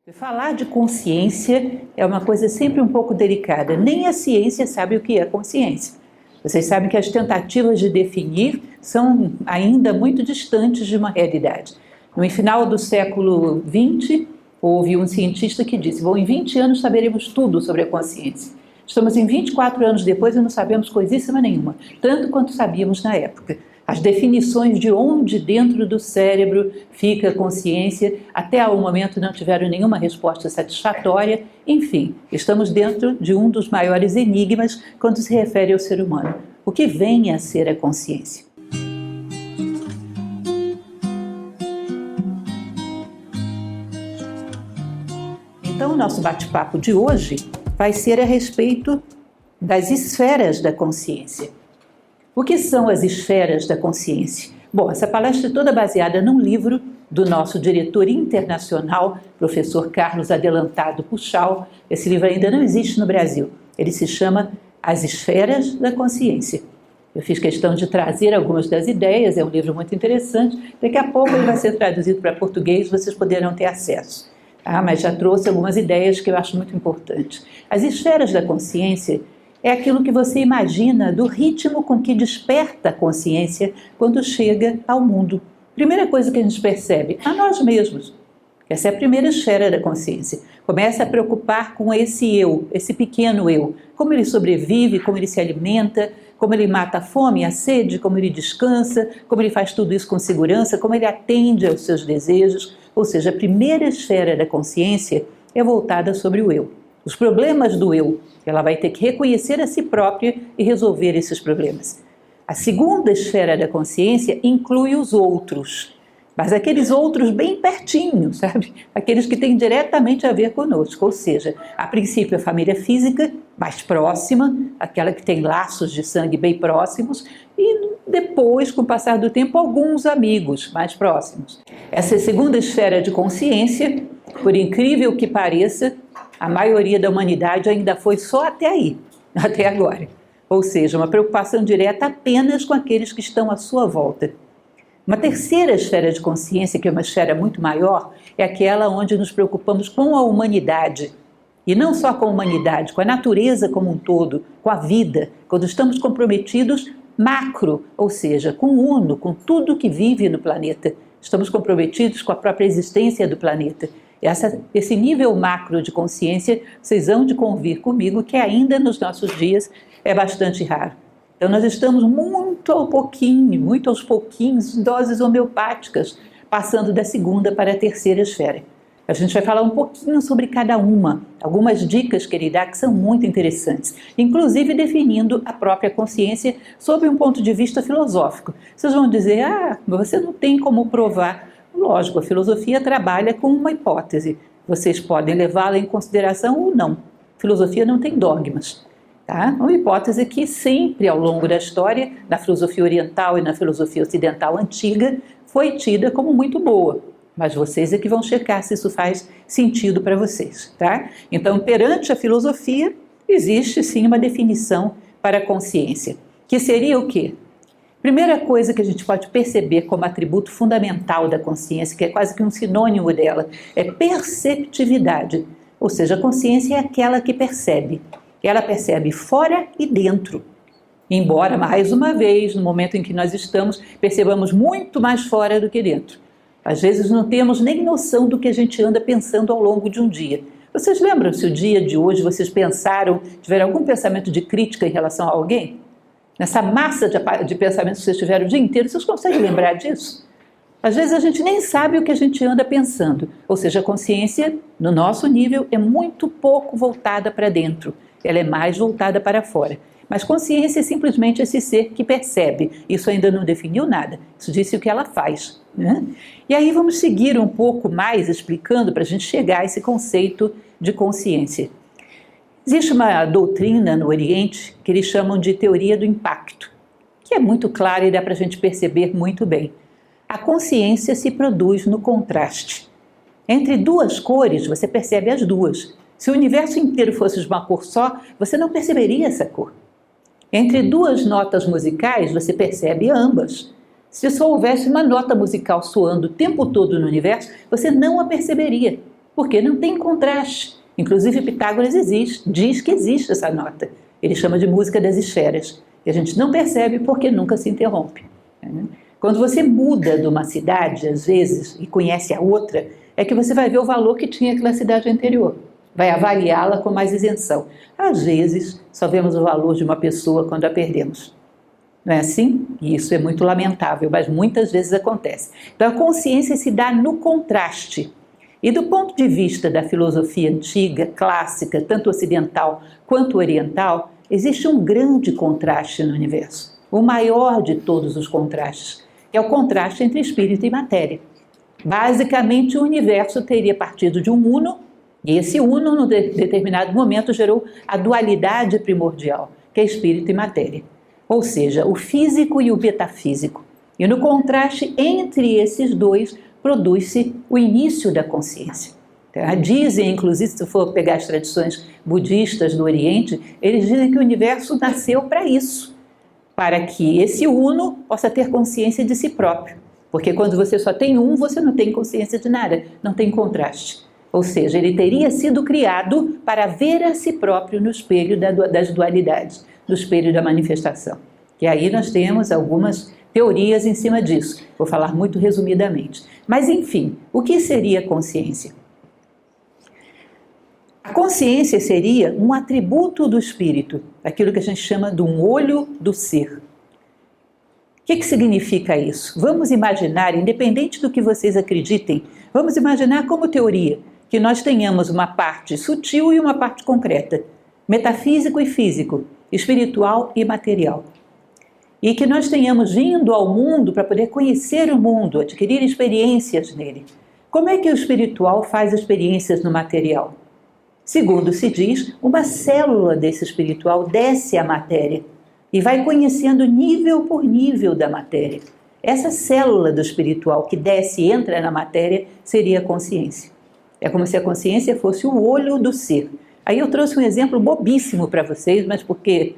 Falar de consciência é uma coisa sempre um pouco delicada. Nem a ciência sabe o que é consciência. Vocês sabem que as tentativas de definir são ainda muito distantes de uma realidade. No final do século XX, houve um cientista que disse: bom, em 20 anos saberemos tudo sobre a consciência. Estamos em 24 anos depois e não sabemos coisíssima nenhuma, tanto quanto sabíamos na época. As definições de onde dentro do cérebro fica a consciência, até ao momento não tiveram nenhuma resposta satisfatória. Enfim, estamos dentro de um dos maiores enigmas quando se refere ao ser humano. O que vem a ser a consciência? Então, o nosso bate-papo de hoje vai ser a respeito das esferas da consciência. O que são as esferas da consciência? Bom, essa palestra é toda baseada num livro do nosso diretor internacional, professor Carlos Adelantado Puchal. Esse livro ainda não existe no Brasil. Ele se chama As Esferas da Consciência. Eu fiz questão de trazer algumas das ideias, é um livro muito interessante. Daqui a pouco ele vai ser traduzido para português, vocês poderão ter acesso. Mas já trouxe algumas ideias que eu acho muito importantes. As esferas da consciência é aquilo que você imagina do ritmo com que desperta a consciência quando chega ao mundo. Primeira coisa que a gente percebe, a nós mesmos. Essa é a primeira esfera da consciência. Começa a preocupar com esse eu, esse pequeno eu. Como ele sobrevive, como ele se alimenta, como ele mata a fome, a sede, como ele descansa, como ele faz tudo isso com segurança, como ele atende aos seus desejos. Ou seja, a primeira esfera da consciência é voltada sobre o eu. Os problemas do eu, ela vai ter que reconhecer a si própria e resolver esses problemas. A segunda esfera da consciência inclui os outros, mas aqueles outros bem pertinho, sabe? Aqueles que têm diretamente a ver conosco, ou seja, a princípio a família física mais próxima, aquela que tem laços de sangue bem próximos, e depois, com o passar do tempo, alguns amigos mais próximos. Essa segunda esfera de consciência, por incrível que pareça, a maioria da humanidade ainda foi só até aí, até agora. Ou seja, uma preocupação direta apenas com aqueles que estão à sua volta. Uma terceira esfera de consciência, que é uma esfera muito maior, é aquela onde nos preocupamos com a humanidade. E não só com a humanidade, com a natureza como um todo, com a vida, quando estamos comprometidos macro, ou seja, com o uno, com tudo que vive no planeta. Estamos comprometidos com a própria existência do planeta. Esse nível macro de consciência, vocês hão de convir comigo que ainda nos nossos dias é bastante raro. Então nós estamos muito aos pouquinhos, doses homeopáticas, passando da segunda para a terceira esfera. A gente vai falar um pouquinho sobre cada uma, algumas dicas que ele dá que são muito interessantes, inclusive definindo a própria consciência sob um ponto de vista filosófico. Vocês vão dizer, você não tem como provar. Lógico, a filosofia trabalha com uma hipótese. Vocês podem levá-la em consideração ou não. A filosofia não tem dogmas. Tá? Uma hipótese que sempre, ao longo da história, na filosofia oriental e na filosofia ocidental antiga, foi tida como muito boa. Mas vocês é que vão checar se isso faz sentido para vocês. Tá? Então, perante a filosofia, existe sim uma definição para a consciência. Que seria o quê? Primeira coisa que a gente pode perceber como atributo fundamental da consciência, que é quase que um sinônimo dela, é perceptividade. Ou seja, a consciência é aquela que percebe. Ela percebe fora e dentro. Embora, mais uma vez, no momento em que nós estamos, percebamos muito mais fora do que dentro. Às vezes não temos nem noção do que a gente anda pensando ao longo de um dia. Vocês lembram se o dia de hoje vocês pensaram, tiveram algum pensamento de crítica em relação a alguém? Nessa massa de pensamentos que vocês tiveram o dia inteiro, vocês conseguem lembrar disso? Às vezes a gente nem sabe o que a gente anda pensando. Ou seja, a consciência, no nosso nível, é muito pouco voltada para dentro. Ela é mais voltada para fora. Mas consciência é simplesmente esse ser que percebe. Isso ainda não definiu nada. Isso disse o que ela faz. Né? E aí vamos seguir um pouco mais explicando para a gente chegar a esse conceito de consciência. Existe uma doutrina no Oriente que eles chamam de teoria do impacto, que é muito clara e dá para a gente perceber muito bem. A consciência se produz no contraste. Entre duas cores, você percebe as duas. Se o universo inteiro fosse de uma cor só, você não perceberia essa cor. Entre duas notas musicais, você percebe ambas. Se só houvesse uma nota musical soando o tempo todo no universo, você não a perceberia. porque não tem contraste. Inclusive Pitágoras diz que existe essa nota. Ele chama de música das esferas. E a gente não percebe porque nunca se interrompe. Quando você muda de uma cidade, às vezes, e conhece a outra, é que você vai ver o valor que tinha aquela cidade anterior. Vai avaliá-la com mais isenção. Às vezes, só vemos o valor de uma pessoa quando a perdemos. Não é assim? E isso é muito lamentável, mas muitas vezes acontece. Então, a consciência se dá no contraste. E do ponto de vista da filosofia antiga, clássica, tanto ocidental quanto oriental, existe um grande contraste no universo. O maior de todos os contrastes, que é o contraste entre espírito e matéria. Basicamente, o universo teria partido de um uno, e esse uno, num determinado momento, gerou a dualidade primordial, que é espírito e matéria. Ou seja, o físico e o metafísico. E no contraste entre esses dois, produz-se o início da consciência. Dizem, inclusive, se for pegar as tradições budistas do Oriente, eles dizem que o universo nasceu para isso, para que esse uno possa ter consciência de si próprio. Porque quando você só tem um, você não tem consciência de nada, não tem contraste. Ou seja, ele teria sido criado para ver a si próprio no espelho das dualidades, no espelho da manifestação. E aí nós temos algumas teorias em cima disso. Vou falar muito resumidamente. Mas, enfim, o que seria consciência? A consciência seria um atributo do espírito, aquilo que a gente chama de um olho do ser. O que significa isso? Vamos imaginar, independente do que vocês acreditem, vamos imaginar como teoria, que nós tenhamos uma parte sutil e uma parte concreta, metafísico e físico, espiritual e material. E que nós tenhamos vindo ao mundo para poder conhecer o mundo, adquirir experiências nele. Como é que o espiritual faz experiências no material? Segundo se diz, uma célula desse espiritual desce à matéria e vai conhecendo nível por nível da matéria. Essa célula do espiritual que desce e entra na matéria seria a consciência. É como se a consciência fosse o olho do ser. Aí eu trouxe um exemplo bobíssimo para vocês, mas porque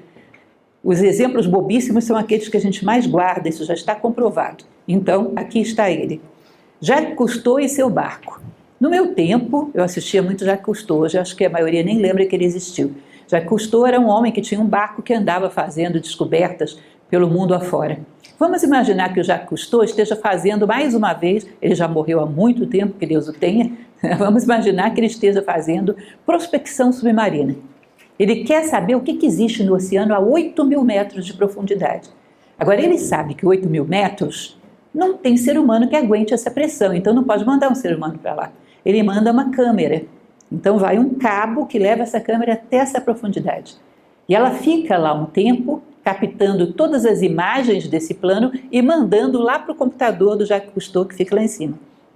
os exemplos bobíssimos são aqueles que a gente mais guarda, isso já está comprovado. Então, aqui está ele. Jacques Cousteau e seu barco. No meu tempo, eu assistia muito Jacques Cousteau, hoje acho que a maioria nem lembra que ele existiu. Jacques Cousteau era um homem que tinha um barco que andava fazendo descobertas pelo mundo afora. Vamos imaginar que o Jacques Cousteau esteja fazendo mais uma vez, ele já morreu há muito tempo, que Deus o tenha, vamos imaginar que ele esteja fazendo prospecção submarina. Ele quer saber o que existe no oceano a 8.000 metros de profundidade. Agora, ele sabe que 8.000 metros não tem ser humano que aguente essa pressão, então não pode mandar um ser humano para lá. Ele manda uma câmera. Então vai um cabo que leva essa câmera até essa profundidade. E ela fica lá um tempo, captando todas as imagens desse plano e mandando lá para o computador do Jacques Cousteau, que fica lá em cima.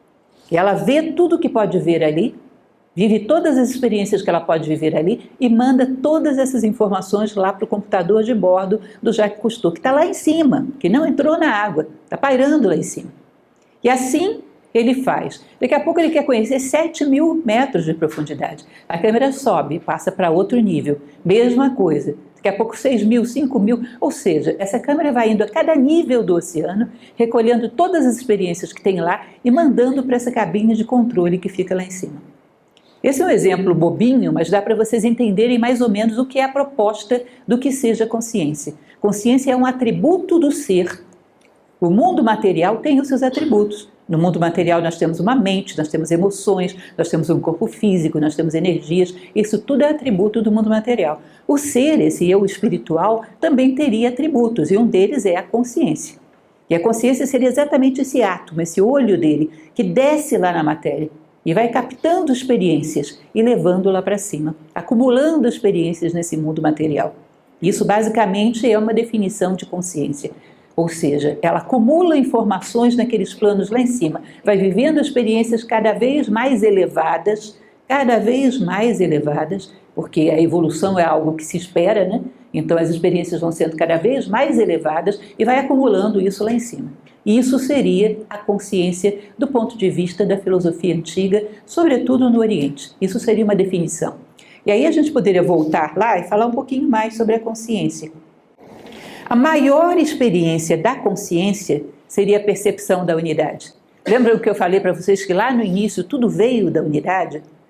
E ela vê tudo que pode ver ali, vive todas as experiências que ela pode viver ali e manda todas essas informações lá para o computador de bordo do Jacques Cousteau, que está lá em cima, que não entrou na água, está pairando lá em cima. E assim ele faz. Daqui a pouco ele quer conhecer 7.000 metros de profundidade. A câmera sobe, passa para outro nível. Mesma coisa. Daqui a pouco 6.000, 5.000. Ou seja, essa câmera vai indo a cada nível do oceano, recolhendo todas as experiências que tem lá e mandando para essa cabine de controle que fica lá em cima. Esse é um exemplo bobinho, mas dá para vocês entenderem mais ou menos o que é a proposta do que seja consciência. Consciência é um atributo do ser. O mundo material tem os seus atributos. No mundo material nós temos uma mente, nós temos emoções, nós temos um corpo físico, nós temos energias, isso tudo é atributo do mundo material. O ser, esse eu espiritual, também teria atributos, e um deles é a consciência. E a consciência seria exatamente esse átomo, esse olho dele, que desce lá na matéria e vai captando experiências e levando lá para cima, acumulando experiências nesse mundo material. Isso basicamente é uma definição de consciência. Ou seja, ela acumula informações naqueles planos lá em cima, vai vivendo experiências cada vez mais elevadas, porque a evolução é algo que se espera, né? Então as experiências vão sendo cada vez mais elevadas e vai acumulando isso lá em cima. E isso seria a consciência do ponto de vista da filosofia antiga, sobretudo no Oriente. Isso seria uma definição. E aí a gente poderia voltar lá e falar um pouquinho mais sobre a consciência. A maior experiência da consciência seria a percepção da unidade. Lembram que eu falei para vocês que lá no início tudo veio da unidade?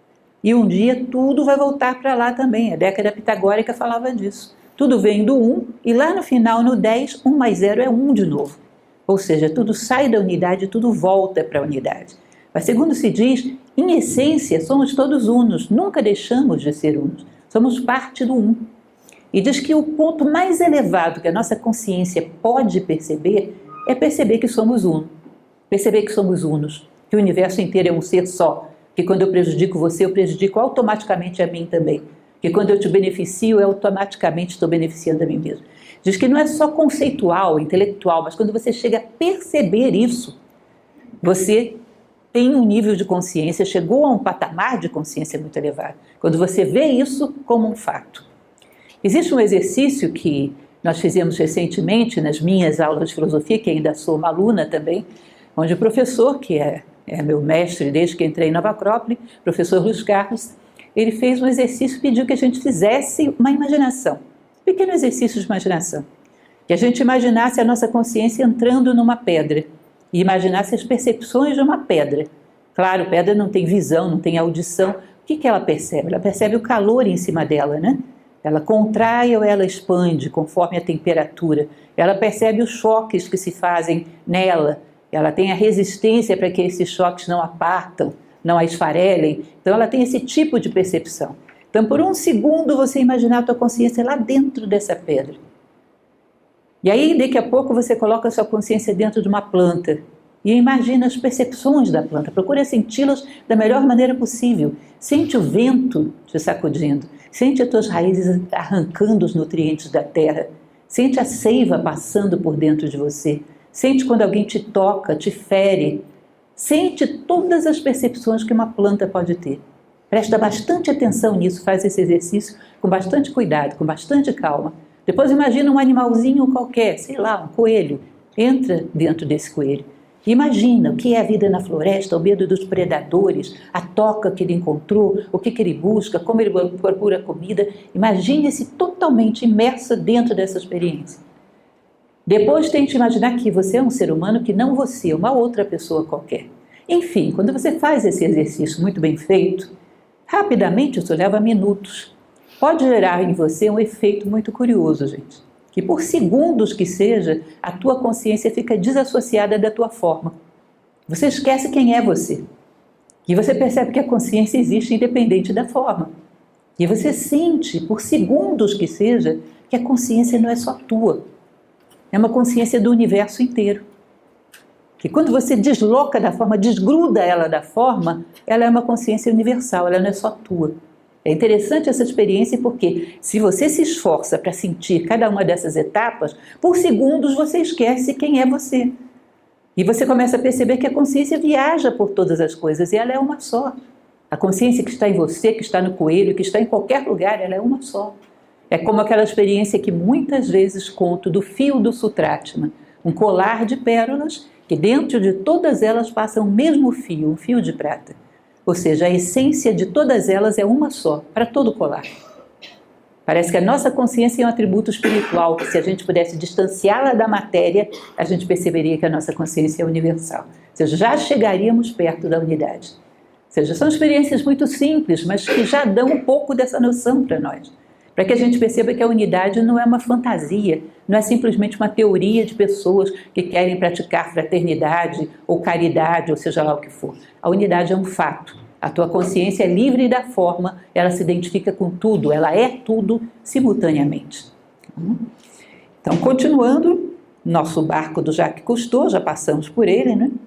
E um dia tudo vai voltar para lá também. A década pitagórica falava disso. Tudo vem do 1 e lá no final, no 10, 1 mais 0 é 1 de novo. Ou seja, tudo sai da unidade, tudo volta para a unidade. Mas segundo se diz, em essência somos todos unos, nunca deixamos de ser unos. Somos parte do 1. E diz que o ponto mais elevado que a nossa consciência pode perceber é perceber que somos uno. Perceber que somos unos, que o universo inteiro é um ser só, que quando eu prejudico você, eu prejudico automaticamente a mim também, que quando eu te beneficio, eu automaticamente estou beneficiando a mim mesmo. Diz que não é só conceitual, intelectual, mas quando você chega a perceber isso, você tem um nível de consciência, chegou a um patamar de consciência muito elevado, quando você vê isso como um fato. Existe um exercício que nós fizemos recentemente nas minhas aulas de filosofia, que ainda sou uma aluna também, onde o professor, que é meu mestre desde que entrei em Nova Acrópole, professor Luiz Carlos, ele fez um exercício e pediu que a gente fizesse uma imaginação, um pequeno exercício de imaginação, que a gente imaginasse a nossa consciência entrando numa pedra e imaginasse as percepções de uma pedra. Claro, pedra não tem visão, não tem audição. O que ela percebe? Ela percebe o calor em cima dela, né? Ela contrai ou ela expande conforme a temperatura. Ela percebe os choques que se fazem nela. Ela tem a resistência para que esses choques não a partam, não a esfarelem. Então ela tem esse tipo de percepção. Então por um segundo você imaginar a tua consciência lá dentro dessa pedra. E aí daqui a pouco você coloca a sua consciência dentro de uma planta e imagina as percepções da planta. Procura senti-las da melhor maneira possível. Sente o vento te sacudindo. Sente as tuas raízes arrancando os nutrientes da terra. Sente a seiva passando por dentro de você. Sente quando alguém te toca, te fere. Sente todas as percepções que uma planta pode ter. Presta bastante atenção nisso, faz esse exercício com bastante cuidado, com bastante calma. Depois imagina um animalzinho qualquer, sei lá, um coelho. Entra dentro desse coelho. Imagina o que é a vida na floresta, o medo dos predadores, a toca que ele encontrou, o que ele busca, como ele procura comida. Imagine-se totalmente imersa dentro dessa experiência. Depois tente imaginar que você é um ser humano que não você, uma outra pessoa qualquer. Enfim, quando você faz esse exercício muito bem feito, rapidamente isso leva minutos. Pode gerar em você um efeito muito curioso, gente. Que por segundos que seja, a tua consciência fica desassociada da tua forma. Você esquece quem é você. E você percebe que a consciência existe independente da forma. E você sente, por segundos que seja, que a consciência não é só tua. É uma consciência do universo inteiro. Que quando você desloca da forma, desgruda ela da forma, ela é uma consciência universal, ela não é só tua. É interessante essa experiência porque se você se esforça para sentir cada uma dessas etapas, por segundos você esquece quem é você. E você começa a perceber que a consciência viaja por todas as coisas e ela é uma só. A consciência que está em você, que está no coelho, que está em qualquer lugar, ela é uma só. É como aquela experiência que muitas vezes conto do fio do Sutratma, um colar de pérolas que dentro de todas elas passa o mesmo fio, um fio de prata. Ou seja, a essência de todas elas é uma só, para todo colar. Parece que a nossa consciência é um atributo espiritual, que se a gente pudesse distanciá-la da matéria, a gente perceberia que a nossa consciência é universal. Ou seja, já chegaríamos perto da unidade. Ou seja, são experiências muito simples, mas que já dão um pouco dessa noção para nós. Para que a gente perceba que a unidade não é uma fantasia, não é simplesmente uma teoria de pessoas que querem praticar fraternidade ou caridade, ou seja lá o que for. A unidade é um fato. A tua consciência é livre da forma, ela se identifica com tudo, ela é tudo simultaneamente. Então, continuando, nosso barco do Jacques Cousteau, já passamos por ele, né?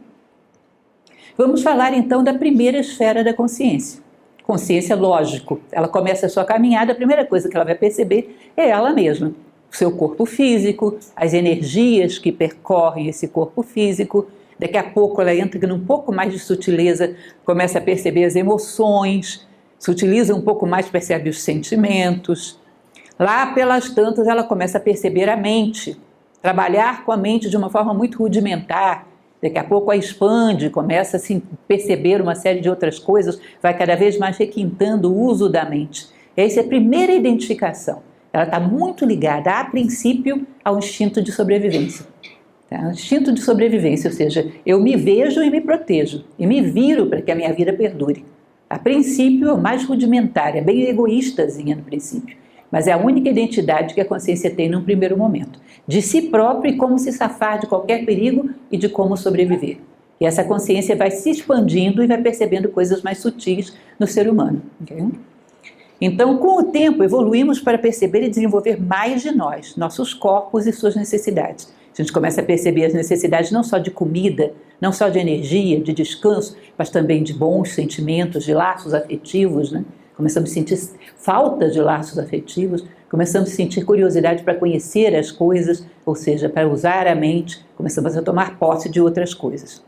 Vamos falar então da primeira esfera da consciência. Consciência, lógico, ela começa a sua caminhada, a primeira coisa que ela vai perceber é ela mesma. O seu corpo físico, as energias que percorrem esse corpo físico. Daqui a pouco ela entra num pouco mais de sutileza, começa a perceber as emoções, se utiliza um pouco mais, percebe os sentimentos. Lá pelas tantas ela começa a perceber a mente, trabalhar com a mente de uma forma muito rudimentar. Daqui a pouco a expande, começa a se perceber uma série de outras coisas, vai cada vez mais requintando o uso da mente. Essa é a primeira identificação. Ela está muito ligada, a princípio, ao instinto de sobrevivência. Tá? Instinto de sobrevivência, ou seja, eu me vejo e me protejo, e me viro para que a minha vida perdure. A princípio, mais rudimentária, bem egoístazinha no princípio, mas é a única identidade que a consciência tem num primeiro momento, de si próprio e como se safar de qualquer perigo e de como sobreviver. E essa consciência vai se expandindo e vai percebendo coisas mais sutis no ser humano. Okay? Então, com o tempo, evoluímos para perceber e desenvolver mais de nós, nossos corpos e suas necessidades. A gente começa a perceber as necessidades não só de comida, não só de energia, de descanso, mas também de bons sentimentos, de laços afetivos, né? Começamos a sentir falta de laços afetivos, começamos a sentir curiosidade para conhecer as coisas, ou seja, para usar a mente, começamos a tomar posse de outras coisas.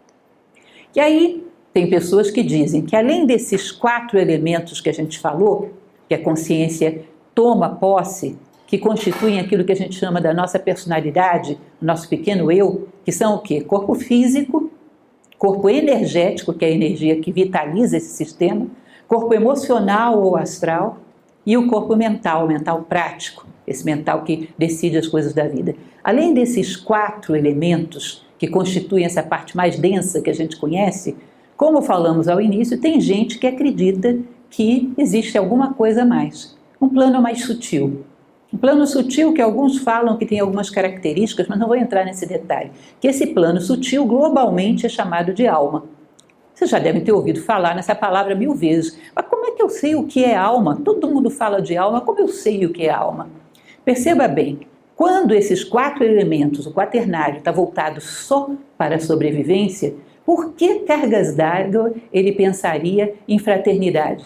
E aí, tem pessoas que dizem que além desses 4 elementos que a gente falou, que a consciência toma posse, que constituem aquilo que a gente chama da nossa personalidade, o nosso pequeno eu, que são o quê? Corpo físico, corpo energético, que é a energia que vitaliza esse sistema, corpo emocional ou astral, e o corpo mental, o mental prático, esse mental que decide as coisas da vida. Além desses 4 elementos que constituem essa parte mais densa que a gente conhece, como falamos ao início, tem gente que acredita que existe alguma coisa a mais, um plano mais sutil. Um plano sutil que alguns falam que tem algumas características, mas não vou entrar nesse detalhe, que esse plano sutil globalmente é chamado de alma. Vocês já devem ter ouvido falar nessa palavra 1000 vezes, mas como é que eu sei o que é alma? Todo mundo fala de alma, como eu sei o que é alma? Perceba bem, quando esses 4 elementos, o quaternário, está voltado só para a sobrevivência, por que cargas d'água ele pensaria em fraternidade?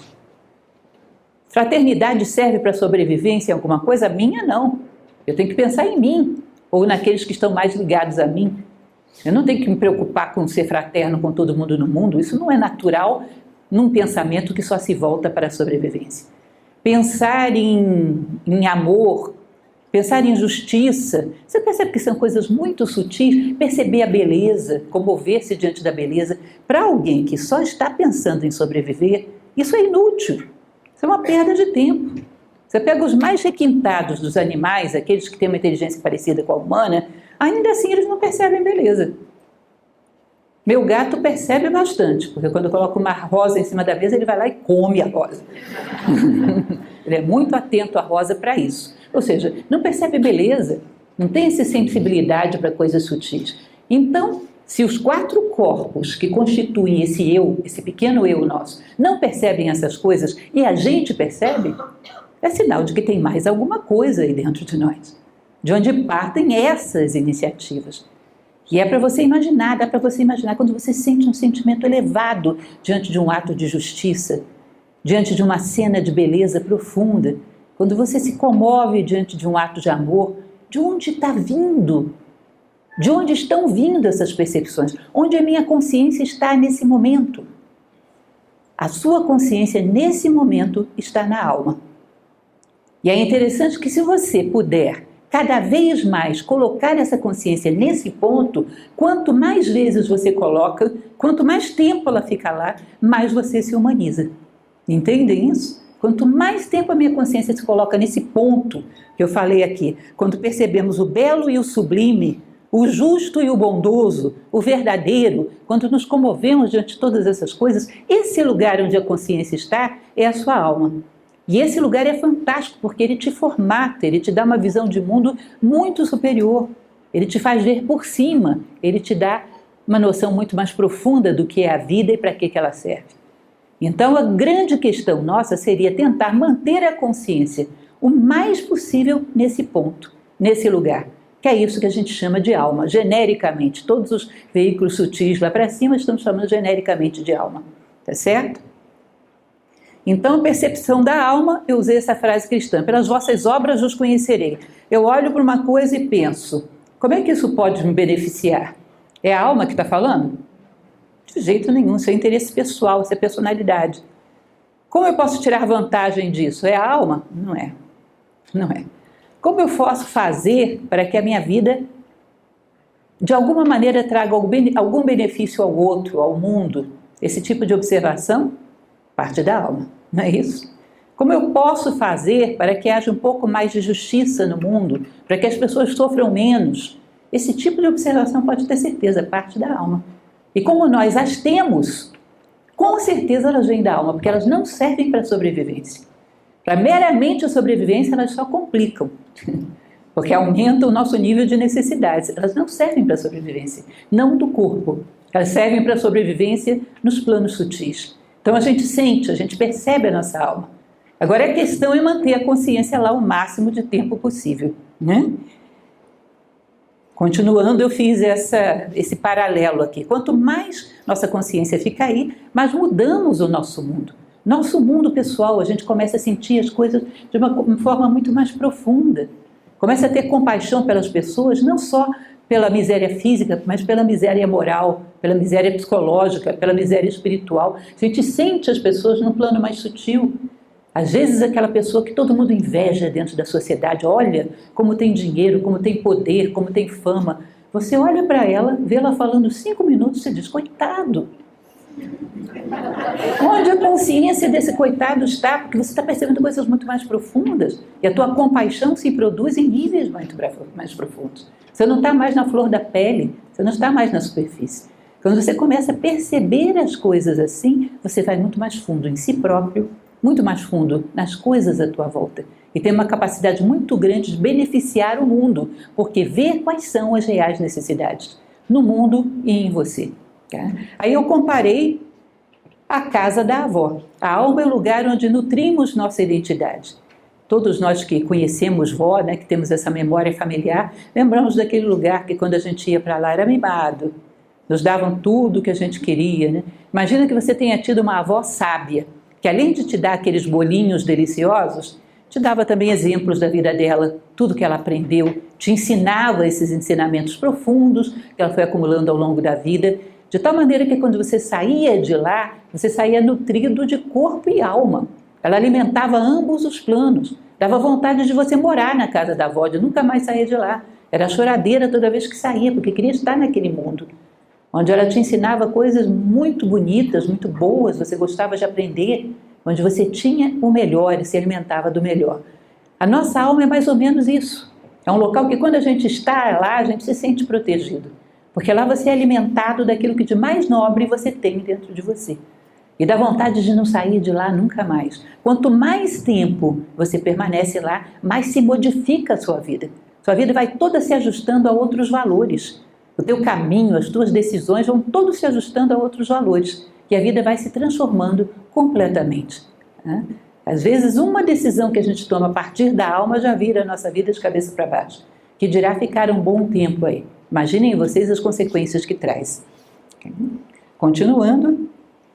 Fraternidade serve para sobrevivência em alguma coisa? Minha não. Eu tenho que pensar em mim, ou naqueles que estão mais ligados a mim. Eu não tenho que me preocupar com ser fraterno com todo mundo no mundo. Isso não é natural num pensamento que só se volta para a sobrevivência. Pensar em amor, pensar em justiça, você percebe que são coisas muito sutis. Perceber a beleza, comover-se diante da beleza. Para alguém que só está pensando em sobreviver, isso é inútil. Isso é uma perda de tempo. Você pega os mais requintados dos animais, aqueles que têm uma inteligência parecida com a humana, ainda assim eles não percebem beleza. Meu gato percebe bastante, porque quando eu coloco uma rosa em cima da mesa, ele vai lá e come a rosa. Ele é muito atento à rosa para isso. Ou seja, não percebe beleza, não tem essa sensibilidade para coisas sutis. Então, se os 4 corpos que constituem esse eu, esse pequeno eu nosso, não percebem essas coisas e a gente percebe, é sinal de que tem mais alguma coisa aí dentro de nós. De onde partem essas iniciativas. E é para você imaginar, dá para você imaginar quando você sente um sentimento elevado diante de um ato de justiça, diante de uma cena de beleza profunda, quando você se comove diante de um ato de amor, de onde está vindo? De onde estão vindo essas percepções? Onde a minha consciência está nesse momento? A sua consciência nesse momento está na alma. E é interessante que se você puder cada vez mais colocar essa consciência nesse ponto, quanto mais vezes você coloca, quanto mais tempo ela fica lá, mais você se humaniza. Entendem isso? Quanto mais tempo a minha consciência se coloca nesse ponto que eu falei aqui, quando percebemos o belo e o sublime, o justo e o bondoso, o verdadeiro, quando nos comovemos diante de todas essas coisas, esse lugar onde a consciência está é a sua alma. E esse lugar é fantástico, porque ele te formata, ele te dá uma visão de mundo muito superior. Ele te faz ver por cima, ele te dá uma noção muito mais profunda do que é a vida e para que ela serve. Então, a grande questão nossa seria tentar manter a consciência o mais possível nesse ponto, nesse lugar. Que é isso que a gente chama de alma, genericamente. Todos os veículos sutis lá para cima estamos chamando genericamente de alma, tá certo? Então, a percepção da alma, eu usei essa frase cristã, pelas vossas obras os conhecerei. Eu olho para uma coisa e penso, como é que isso pode me beneficiar? É a alma que está falando? De jeito nenhum, isso é interesse pessoal, isso é personalidade. Como eu posso tirar vantagem disso? É a alma? Não é. Não é. Como eu posso fazer para que a minha vida, de alguma maneira, traga algum benefício ao outro, ao mundo? Esse tipo de observação parte da alma, não é isso? Como eu posso fazer para que haja um pouco mais de justiça no mundo, para que as pessoas sofram menos? Esse tipo de observação, pode ter certeza, parte da alma. E como nós as temos, Com certeza elas vêm da alma, porque elas não servem para a sobrevivência. Para meramente a sobrevivência, elas só complicam, porque aumentam o nosso nível de necessidades. Elas não servem para a sobrevivência, não do corpo. Elas servem para a sobrevivência nos planos sutis. Então a gente sente, a gente percebe a nossa alma. Agora a questão é manter a consciência lá o máximo de tempo possível, né? Continuando, eu fiz esse paralelo aqui. Quanto mais nossa consciência fica aí, mais mudamos o nosso mundo. Nosso mundo pessoal, a gente começa a sentir as coisas de uma forma muito mais profunda. Começa a ter compaixão pelas pessoas, não só pela miséria física, mas pela miséria moral, pela miséria psicológica, pela miséria espiritual. A gente sente as pessoas num plano mais sutil. Às vezes aquela pessoa que todo mundo inveja dentro da sociedade, olha como tem dinheiro, como tem poder, como tem fama. Você olha para ela, vê ela falando 5 minutos e diz, coitado. Onde a consciência desse coitado está? Porque você está percebendo coisas muito mais profundas e a tua compaixão se produz em níveis muito mais profundos. Você não está mais na flor da pele, você não está mais na superfície. Quando você começa a perceber as coisas assim, você vai muito mais fundo em si próprio, muito mais fundo nas coisas à tua volta e tem uma capacidade muito grande de beneficiar o mundo, porque vê quais são as reais necessidades no mundo e em você. Tá? Aí eu comparei a casa da avó. A alma é o lugar onde nutrimos nossa identidade. Todos nós que conhecemos vó, né, que temos essa memória familiar, lembramos daquele lugar que quando a gente ia para lá era mimado, nos davam tudo o que a gente queria. Né? Imagina que você tenha tido uma avó sábia, que além de te dar aqueles bolinhos deliciosos, te dava também exemplos da vida dela, tudo que ela aprendeu, te ensinava esses ensinamentos profundos que ela foi acumulando ao longo da vida, de tal maneira que quando você saía de lá, você saía nutrido de corpo e alma. Ela alimentava ambos os planos, dava vontade de você morar na casa da avó, de nunca mais sair de lá. Era choradeira toda vez que saía, porque queria estar naquele mundo, onde ela te ensinava coisas muito bonitas, muito boas, você gostava de aprender, onde você tinha o melhor e se alimentava do melhor. A nossa alma é mais ou menos isso. É um local que quando a gente está lá, a gente se sente protegido, porque lá você é alimentado daquilo que de mais nobre você tem dentro de você. E dá vontade de não sair de lá nunca mais. Quanto mais tempo você permanece lá, mais se modifica a sua vida. Sua vida vai toda se ajustando a outros valores. O teu caminho, as tuas decisões vão todos se ajustando a outros valores. E a vida vai se transformando completamente. Né? Às vezes, uma decisão que a gente toma a partir da alma já vira a nossa vida de cabeça para baixo. Que dirá ficar um bom tempo aí. Imaginem vocês as consequências que traz. Continuando.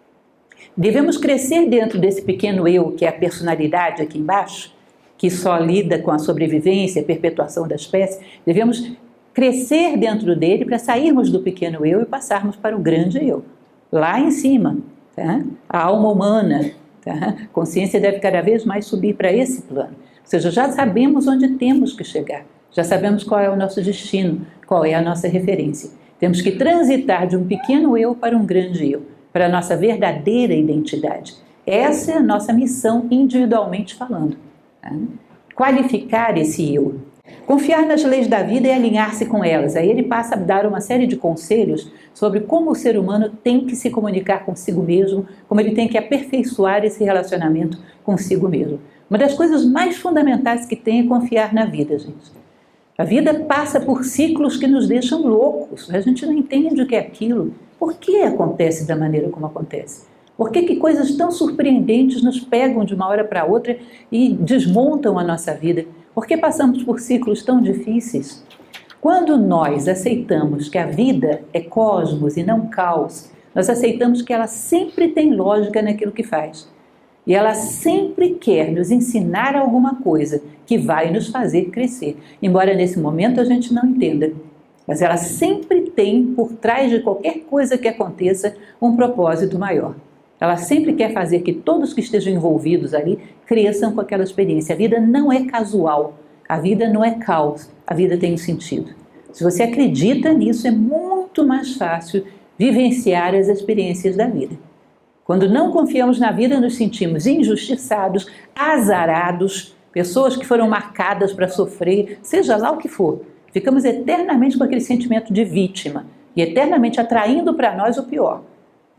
Devemos crescer dentro desse pequeno eu, que é a personalidade aqui embaixo, que só lida com a sobrevivência, a perpetuação da espécie. Devemos crescer dentro dele para sairmos do pequeno eu e passarmos para o grande eu, lá em cima, tá? A alma humana, tá? A consciência deve cada vez mais subir para esse plano, ou seja, já sabemos onde temos que chegar, já sabemos qual é o nosso destino, qual é a nossa referência, temos que transitar de um pequeno eu para um grande eu, para a nossa verdadeira identidade. Essa é a nossa missão individualmente falando, tá? Qualificar esse eu. Confiar nas leis da vida e alinhar-se com elas. Aí ele passa a dar uma série de conselhos sobre como o ser humano tem que se comunicar consigo mesmo, como ele tem que aperfeiçoar esse relacionamento consigo mesmo. Uma das coisas mais fundamentais que tem é confiar na vida, gente. A vida passa por ciclos que nos deixam loucos. A gente não entende o que é aquilo. Por que acontece da maneira como acontece? Por que coisas tão surpreendentes nos pegam de uma hora para outra e desmontam a nossa vida? Por que passamos por ciclos tão difíceis? Quando nós aceitamos que a vida é cosmos e não caos, nós aceitamos que ela sempre tem lógica naquilo que faz. E ela sempre quer nos ensinar alguma coisa que vai nos fazer crescer. Embora nesse momento a gente não entenda. Mas ela sempre tem, por trás de qualquer coisa que aconteça, um propósito maior. Ela sempre quer fazer que todos que estejam envolvidos ali cresçam com aquela experiência. A vida não é casual, a vida não é caos, a vida tem um sentido. Se você acredita nisso, é muito mais fácil vivenciar as experiências da vida. Quando não confiamos na vida, nos sentimos injustiçados, azarados, pessoas que foram marcadas para sofrer, seja lá o que for. Ficamos eternamente com aquele sentimento de vítima e eternamente atraindo para nós o pior.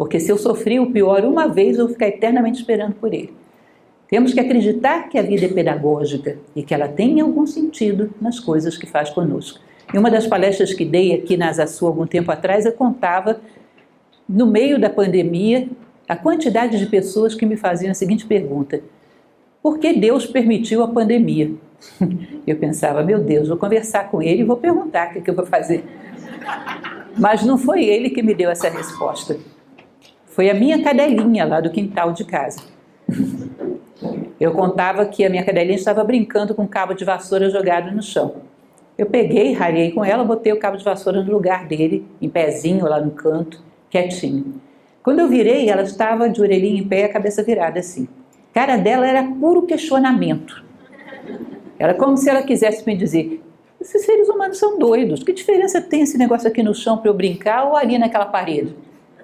Porque se eu sofri o pior uma vez, eu vou ficar eternamente esperando por ele. Temos que acreditar que a vida é pedagógica e que ela tem algum sentido nas coisas que faz conosco. Em uma das palestras que dei aqui na Asa Sul algum tempo atrás, eu contava, no meio da pandemia, a quantidade de pessoas que me faziam a seguinte pergunta: por que Deus permitiu a pandemia? Eu pensava, meu Deus, vou conversar com ele e vou perguntar o que eu vou fazer. Mas não foi ele que me deu essa resposta. Foi a minha cadelinha lá do quintal de casa. Eu contava que a minha cadelinha estava brincando com um cabo de vassoura jogado no chão. Eu peguei, ralhei com ela, botei o cabo de vassoura no lugar dele, em pezinho lá no canto, quietinho. Quando eu virei, ela estava de orelhinha em pé e a cabeça virada assim. A cara dela era puro questionamento. Era como se ela quisesse me dizer: esses seres humanos são doidos, que diferença tem esse negócio aqui no chão para eu brincar ou ali naquela parede?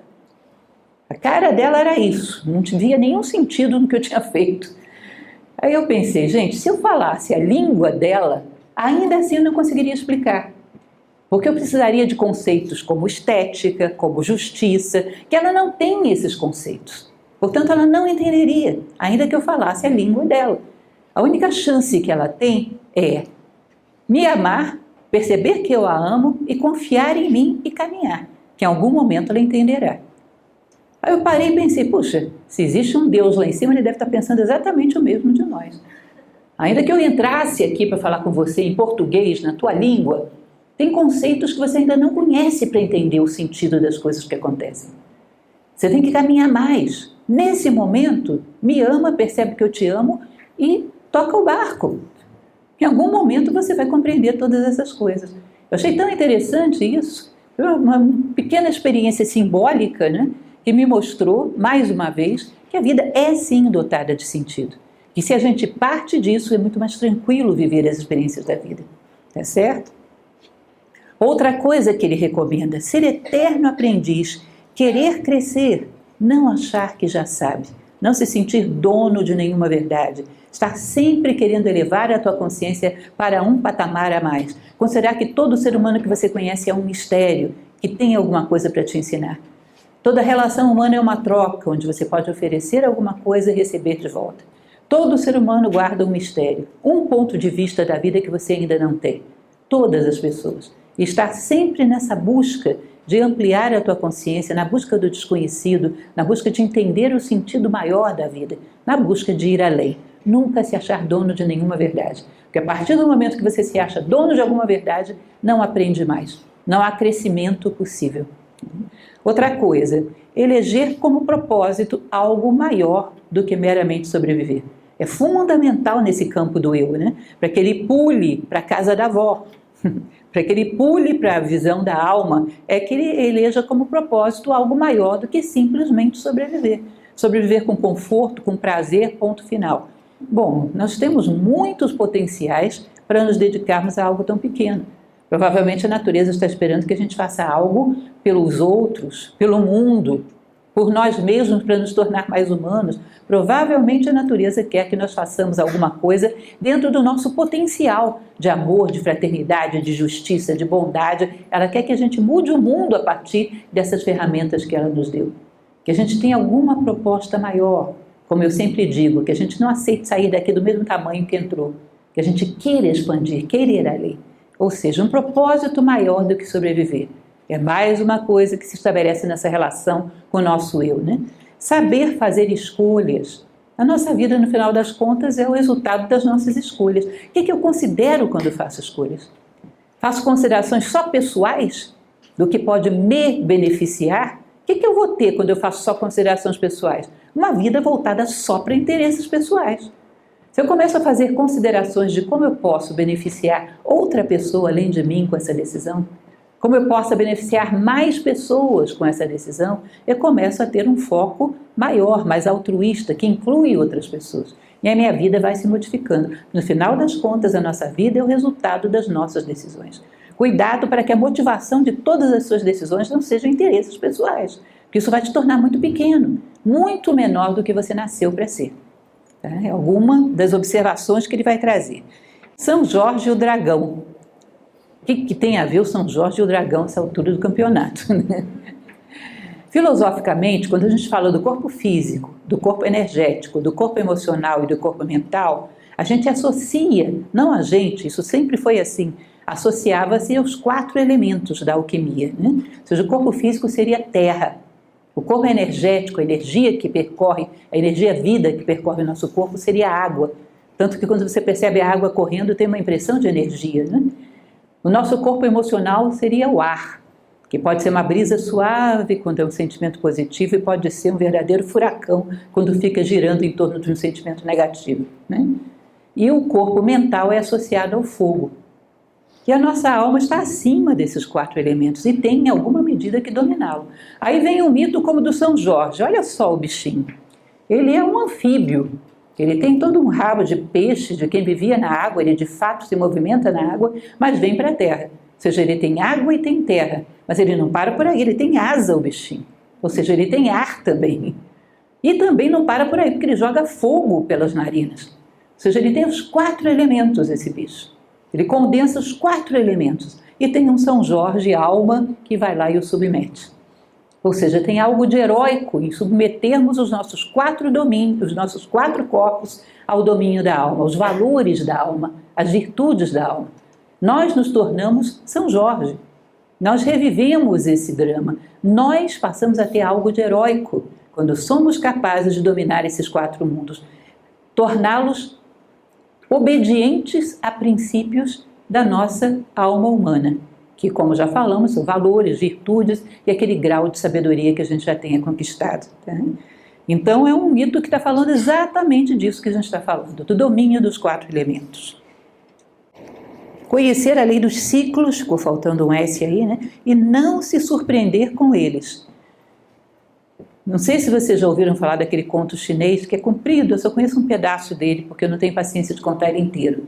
A cara dela era isso, não via nenhum sentido no que eu tinha feito. Aí eu pensei, gente, se eu falasse a língua dela, ainda assim eu não conseguiria explicar. Porque eu precisaria de conceitos como estética, como justiça, que ela não tem esses conceitos. Portanto, ela não entenderia, ainda que eu falasse a língua dela. A única chance que ela tem é me amar, perceber que eu a amo e confiar em mim e caminhar, que em algum momento ela entenderá. Aí eu parei e pensei, puxa, se existe um Deus lá em cima, ele deve estar pensando exatamente o mesmo de nós. Ainda que eu entrasse aqui para falar com você em português, na tua língua, tem conceitos que você ainda não conhece para entender o sentido das coisas que acontecem. Você tem que caminhar mais. Nesse momento, me ama, percebe que eu te amo e toca o barco. Em algum momento você vai compreender todas essas coisas. Eu achei tão interessante isso, uma pequena experiência simbólica, né, que me mostrou, mais uma vez, que a vida é sim dotada de sentido. E se a gente parte disso, é muito mais tranquilo viver as experiências da vida. Tá certo? Outra coisa que ele recomenda: ser eterno aprendiz, querer crescer, não achar que já sabe, não se sentir dono de nenhuma verdade, estar sempre querendo elevar a tua consciência para um patamar a mais, considerar que todo ser humano que você conhece é um mistério, que tem alguma coisa para te ensinar. Toda relação humana é uma troca, onde você pode oferecer alguma coisa e receber de volta. Todo ser humano guarda um mistério, um ponto de vista da vida que você ainda não tem. Todas as pessoas. E estar sempre nessa busca de ampliar a tua consciência, na busca do desconhecido, na busca de entender o sentido maior da vida, na busca de ir além. Nunca se achar dono de nenhuma verdade. Porque a partir do momento que você se acha dono de alguma verdade, não aprende mais. Não há crescimento possível. Outra coisa, eleger como propósito algo maior do que meramente sobreviver. É fundamental nesse campo do eu, né? Para que ele pule para a casa da avó, para que ele pule para a visão da alma, é que ele eleja como propósito algo maior do que simplesmente sobreviver. Sobreviver com conforto, com prazer, ponto final. Bom, nós temos muitos potenciais para nos dedicarmos a algo tão pequeno. Provavelmente a natureza está esperando que a gente faça algo pelos outros, pelo mundo, por nós mesmos, para nos tornar mais humanos. Provavelmente a natureza quer que nós façamos alguma coisa dentro do nosso potencial de amor, de fraternidade, de justiça, de bondade. Ela quer que a gente mude o mundo a partir dessas ferramentas que ela nos deu. Que a gente tenha alguma proposta maior. Como eu sempre digo, que a gente não aceite sair daqui do mesmo tamanho que entrou. Que a gente queira expandir, queira ir além. Ou seja, um propósito maior do que sobreviver. É mais uma coisa que se estabelece nessa relação com o nosso eu, né? Saber fazer escolhas. A nossa vida, no final das contas, é o resultado das nossas escolhas. O que eu considero quando faço escolhas? Faço considerações só pessoais do que pode me beneficiar? O que eu vou ter quando eu faço só considerações pessoais? Uma vida voltada só para interesses pessoais. Se eu começo a fazer considerações de como eu posso beneficiar outra pessoa além de mim com essa decisão, como eu possa beneficiar mais pessoas com essa decisão, eu começo a ter um foco maior, mais altruísta, que inclui outras pessoas. E a minha vida vai se modificando. No final das contas, a nossa vida é o resultado das nossas decisões. Cuidado para que a motivação de todas as suas decisões não sejam interesses pessoais, porque isso vai te tornar muito pequeno, muito menor do que você nasceu para ser. É alguma das observações que ele vai trazer. São Jorge e o Dragão. O que tem a ver o São Jorge e o Dragão nessa altura do campeonato? Né? Filosoficamente, quando a gente fala do corpo físico, do corpo energético, do corpo emocional e do corpo mental, a gente associa, não a gente, isso sempre foi assim, associava-se aos 4 elementos da alquimia, né? Ou seja, o corpo físico seria terra, o corpo energético, a energia que percorre, a energia vida que percorre o nosso corpo seria água, tanto que quando você percebe a água correndo tem uma impressão de energia, né? O nosso corpo emocional seria o ar, que pode ser uma brisa suave quando é um sentimento positivo e pode ser um verdadeiro furacão quando fica girando em torno de um sentimento negativo, né? E o corpo mental é associado ao fogo. E a nossa alma está acima desses 4 elementos e tem, em alguma medida, que dominá-lo. Aí vem um mito como o do São Jorge. Olha só o bichinho. Ele é um anfíbio. Ele tem todo um rabo de peixe, de quem vivia na água. Ele, de fato, se movimenta na água, mas vem para a terra. Ou seja, ele tem água e tem terra. Mas ele não para por aí. Ele tem asa, o bichinho. Ou seja, ele tem ar também. E também não para por aí, porque ele joga fogo pelas narinas. Ou seja, ele tem os 4 elementos, esse bicho. Ele condensa os 4 elementos. E tem um São Jorge, alma, que vai lá e o submete. Ou seja, tem algo de heróico em submetermos os nossos 4 domínios, os nossos 4 corpos ao domínio da alma, aos valores da alma, às virtudes da alma. Nós nos tornamos São Jorge. Nós revivemos esse drama. Nós passamos a ter algo de heróico quando somos capazes de dominar esses 4 mundos, torná-los obedientes a princípios da nossa alma humana, que, como já falamos, são valores, virtudes e aquele grau de sabedoria que a gente já tenha conquistado. Tá? Então, é um mito que está falando exatamente disso que a gente está falando, do domínio dos 4 elementos. Conhecer a lei dos ciclos, ficou faltando um S aí, né? E não se surpreender com eles. Não sei se vocês já ouviram falar daquele conto chinês, que é comprido, eu só conheço um pedaço dele, porque eu não tenho paciência de contar ele inteiro.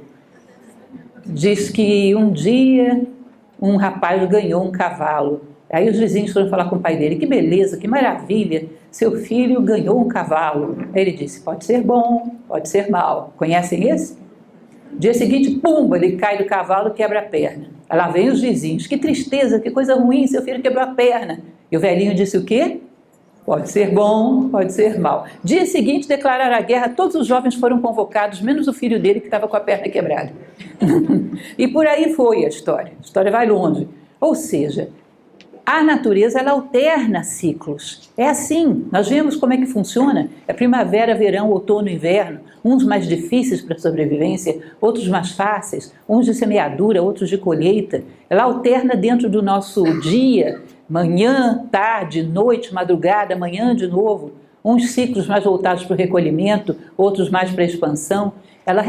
Diz que um dia um rapaz ganhou um cavalo. Aí os vizinhos foram falar com o pai dele, que beleza, que maravilha, seu filho ganhou um cavalo. Aí ele disse, pode ser bom, pode ser mal. Conhecem esse? Dia seguinte, pumba, ele cai do cavalo e quebra a perna. Aí lá vem os vizinhos, que tristeza, que coisa ruim, seu filho quebrou a perna. E o velhinho disse o quê? Pode ser bom, pode ser mal. Dia seguinte, declararam a guerra, todos os jovens foram convocados, menos o filho dele que estava com a perna quebrada. E por aí foi a história vai longe. Ou seja, a natureza ela alterna ciclos. É assim, nós vemos como é que funciona. É primavera, verão, outono, inverno, uns mais difíceis para a sobrevivência, outros mais fáceis, uns de semeadura, outros de colheita. Ela alterna dentro do nosso dia, manhã, tarde, noite, madrugada, amanhã de novo, uns ciclos mais voltados para o recolhimento, outros mais para a expansão. Ela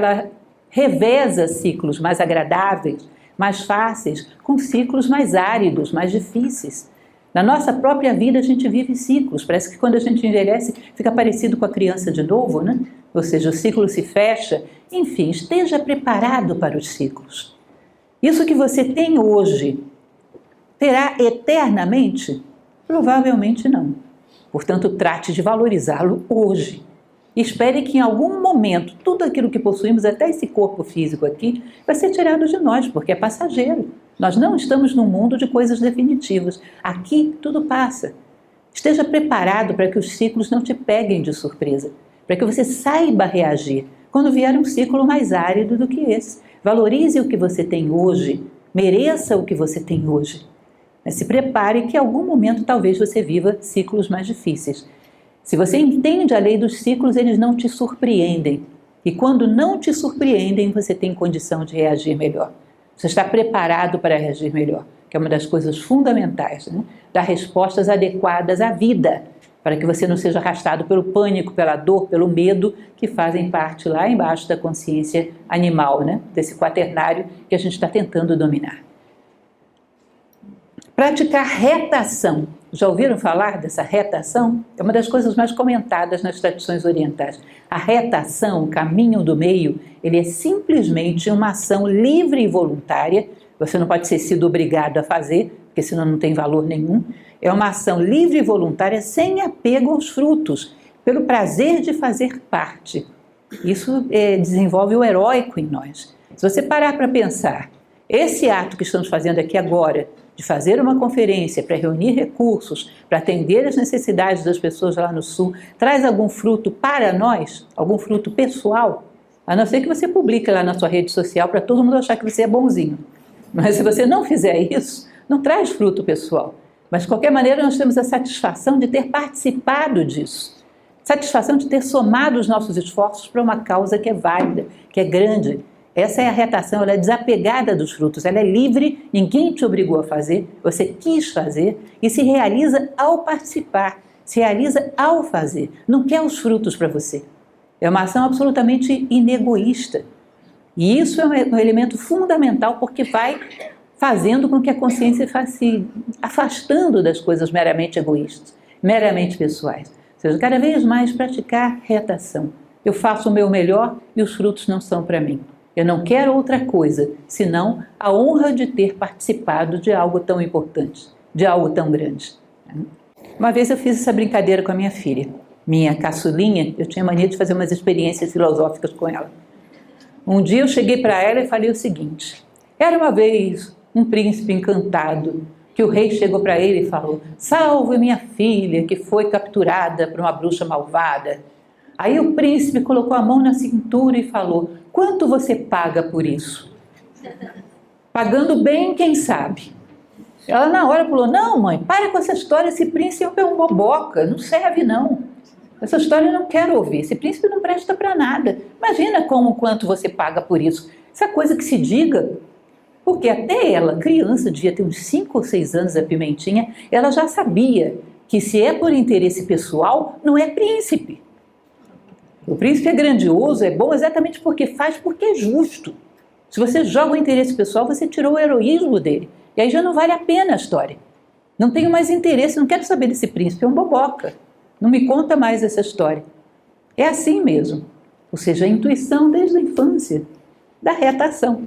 reveza ciclos mais agradáveis, mais fáceis, com ciclos mais áridos, mais difíceis. Na nossa própria vida a gente vive ciclos, parece que quando a gente envelhece fica parecido com a criança de novo, né? Ou seja, o ciclo se fecha. Enfim, esteja preparado para os ciclos. Isso que você tem hoje, terá eternamente? Provavelmente não. Portanto, trate de valorizá-lo hoje. Espere que em algum momento tudo aquilo que possuímos, até esse corpo físico aqui, vai ser tirado de nós, porque é passageiro. Nós não estamos num mundo de coisas definitivas. Aqui tudo passa. Esteja preparado para que os ciclos não te peguem de surpresa, para que você saiba reagir quando vier um ciclo mais árido do que esse. Valorize o que você tem hoje, mereça o que você tem hoje. Mas se prepare que em algum momento talvez você viva ciclos mais difíceis. Se você entende a lei dos ciclos, eles não te surpreendem. E quando não te surpreendem, você tem condição de reagir melhor. Você está preparado para reagir melhor, que é uma das coisas fundamentais, né? Dar respostas adequadas à vida, para que você não seja arrastado pelo pânico, pela dor, pelo medo, que fazem parte lá embaixo da consciência animal, né? Desse quaternário que a gente está tentando dominar. Praticar retação. Já ouviram falar dessa retação? É uma das coisas mais comentadas nas tradições orientais. A retação, o caminho do meio, ele é simplesmente uma ação livre e voluntária. Você não pode ser sido obrigado a fazer, porque senão não tem valor nenhum. É uma ação livre e voluntária sem apego aos frutos, pelo prazer de fazer parte. Isso desenvolve o heróico em nós. Se você parar para pensar, esse ato que estamos fazendo aqui agora, de fazer uma conferência para reunir recursos, para atender as necessidades das pessoas lá no Sul, traz algum fruto para nós, algum fruto pessoal, a não ser que você publique lá na sua rede social para todo mundo achar que você é bonzinho. Mas se você não fizer isso, não traz fruto pessoal. Mas, de qualquer maneira, nós temos a satisfação de ter participado disso. Satisfação de ter somado os nossos esforços para uma causa que é válida, que é grande. Essa é a reatação, ela é desapegada dos frutos, ela é livre, ninguém te obrigou a fazer, você quis fazer e se realiza ao participar, se realiza ao fazer, não quer os frutos para você. É uma ação absolutamente inegoísta. E isso é um elemento fundamental porque vai fazendo com que a consciência vá se afastando das coisas meramente egoístas, meramente pessoais. Ou seja, cada vez mais praticar reatação. Eu faço o meu melhor e os frutos não são para mim. Eu não quero outra coisa, senão a honra de ter participado de algo tão importante, de algo tão grande. Uma vez eu fiz essa brincadeira com a minha filha. Minha caçulinha, eu tinha mania de fazer umas experiências filosóficas com ela. Um dia eu cheguei para ela e falei o seguinte: era uma vez um príncipe encantado, que o rei chegou para ele e falou: salve minha filha, que foi capturada por uma bruxa malvada. Aí o príncipe colocou a mão na cintura e falou: quanto você paga por isso? Pagando bem, quem sabe? Ela na hora falou: não, mãe, para com essa história, esse príncipe é um boboca, não serve não. Essa história eu não quero ouvir, esse príncipe não presta para nada. Imagina quanto você paga por isso. Essa coisa que se diga, porque até ela, criança, devia ter uns 5 ou 6 anos, a Pimentinha, ela já sabia que se é por interesse pessoal, não é príncipe. O príncipe é grandioso, é bom exatamente porque é justo. Se você joga o interesse pessoal, você tirou o heroísmo dele. E aí já não vale a pena a história. Não tenho mais interesse, não quero saber desse príncipe, é um boboca. Não me conta mais essa história. É assim mesmo. Ou seja, a intuição desde a infância, da reatação.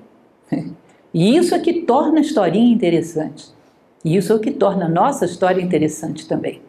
E isso é que torna a historinha interessante. E isso é o que torna a nossa história interessante também.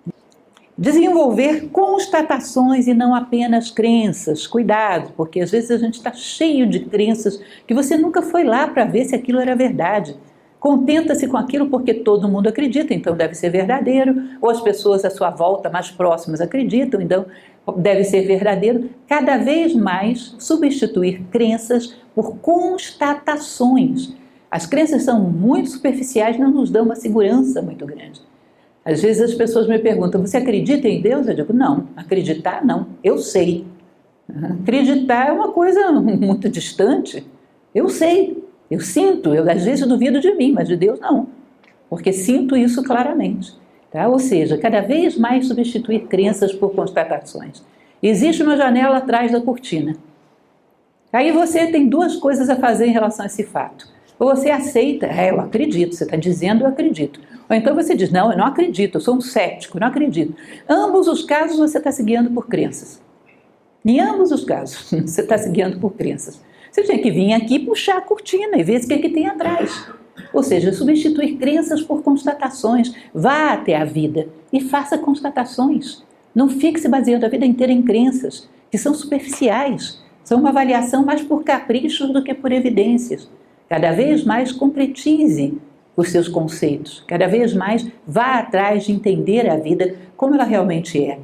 Desenvolver constatações e não apenas crenças. Cuidado, porque às vezes a gente está cheio de crenças que você nunca foi lá para ver se aquilo era verdade. Contenta-se com aquilo porque todo mundo acredita, então deve ser verdadeiro, ou as pessoas à sua volta mais próximas acreditam, então deve ser verdadeiro. Cada vez mais substituir crenças por constatações. As crenças são muito superficiais, não nos dão uma segurança muito grande. Às vezes as pessoas me perguntam: você acredita em Deus? Eu digo: não, acreditar não, eu sei. Acreditar é uma coisa muito distante, eu sei. Eu sinto, às vezes duvido de mim, mas de Deus não, porque sinto isso claramente. Tá? Ou seja, cada vez mais substituir crenças por constatações. Existe uma janela atrás da cortina. Aí você tem 2 coisas a fazer em relação a esse fato. Ou você aceita: eu acredito, você está dizendo eu acredito. Ou então você diz: não, eu não acredito, eu sou um cético, eu não acredito. Ambos os casos você está se guiando por crenças. Em ambos os casos você está se guiando por crenças. Você tem que vir aqui puxar a cortina e ver o que é que tem atrás. Ou seja, substituir crenças por constatações. Vá até a vida e faça constatações. Não fique se baseando a vida inteira em crenças, que são superficiais. São uma avaliação mais por caprichos do que por evidências. Cada vez mais concretize os seus conceitos. Cada vez mais vá atrás de entender a vida como ela realmente é.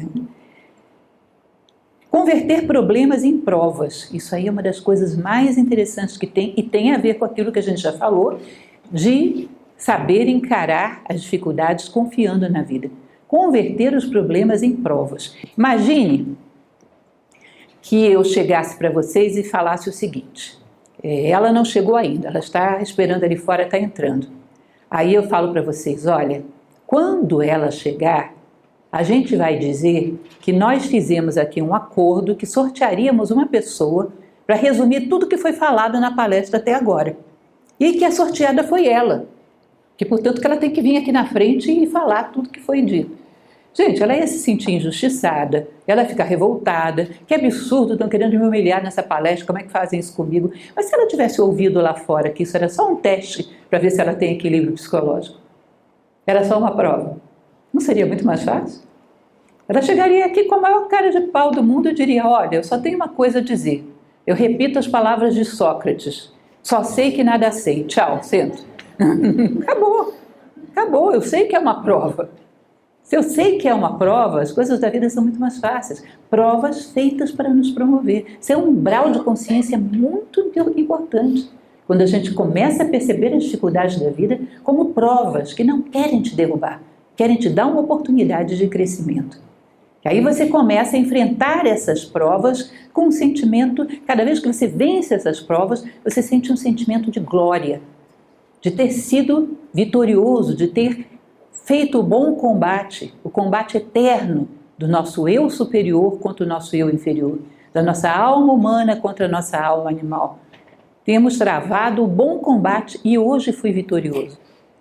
Converter problemas em provas. Isso aí é uma das coisas mais interessantes que tem, e tem a ver com aquilo que a gente já falou, de saber encarar as dificuldades confiando na vida. Converter os problemas em provas. Imagine que eu chegasse para vocês e falasse o seguinte: ela não chegou ainda, ela está esperando ali fora, está entrando. Aí eu falo para vocês: olha, quando ela chegar, a gente vai dizer que nós fizemos aqui um acordo que sortearíamos uma pessoa para resumir tudo que foi falado na palestra até agora. E que a sorteada foi ela. Que, portanto, que ela tem que vir aqui na frente e falar tudo que foi dito. Gente, ela ia se sentir injustiçada, ela ia ficar revoltada. Que absurdo, estão querendo me humilhar nessa palestra, como é que fazem isso comigo? Mas se ela tivesse ouvido lá fora que isso era só um teste para ver se ela tem equilíbrio psicológico, era só uma prova, não seria muito mais fácil? Ela chegaria aqui com a maior cara de pau do mundo e diria: olha, eu só tenho uma coisa a dizer. Eu repito as palavras de Sócrates: só sei que nada sei. Tchau, sento. Acabou. Acabou. Eu sei que é uma prova. Se eu sei que é uma prova, as coisas da vida são muito mais fáceis. Provas feitas para nos promover. Isso é um umbral de consciência muito importante. Quando a gente começa a perceber as dificuldades da vida como provas que não querem te derrubar, querem te dar uma oportunidade de crescimento. E aí você começa a enfrentar essas provas com um sentimento, cada vez que você vence essas provas, você sente um sentimento de glória, de ter sido vitorioso, de ter feito o bom combate, o combate eterno do nosso eu superior contra o nosso eu inferior, da nossa alma humana contra a nossa alma animal. Temos travado o bom combate e hoje fui vitorioso.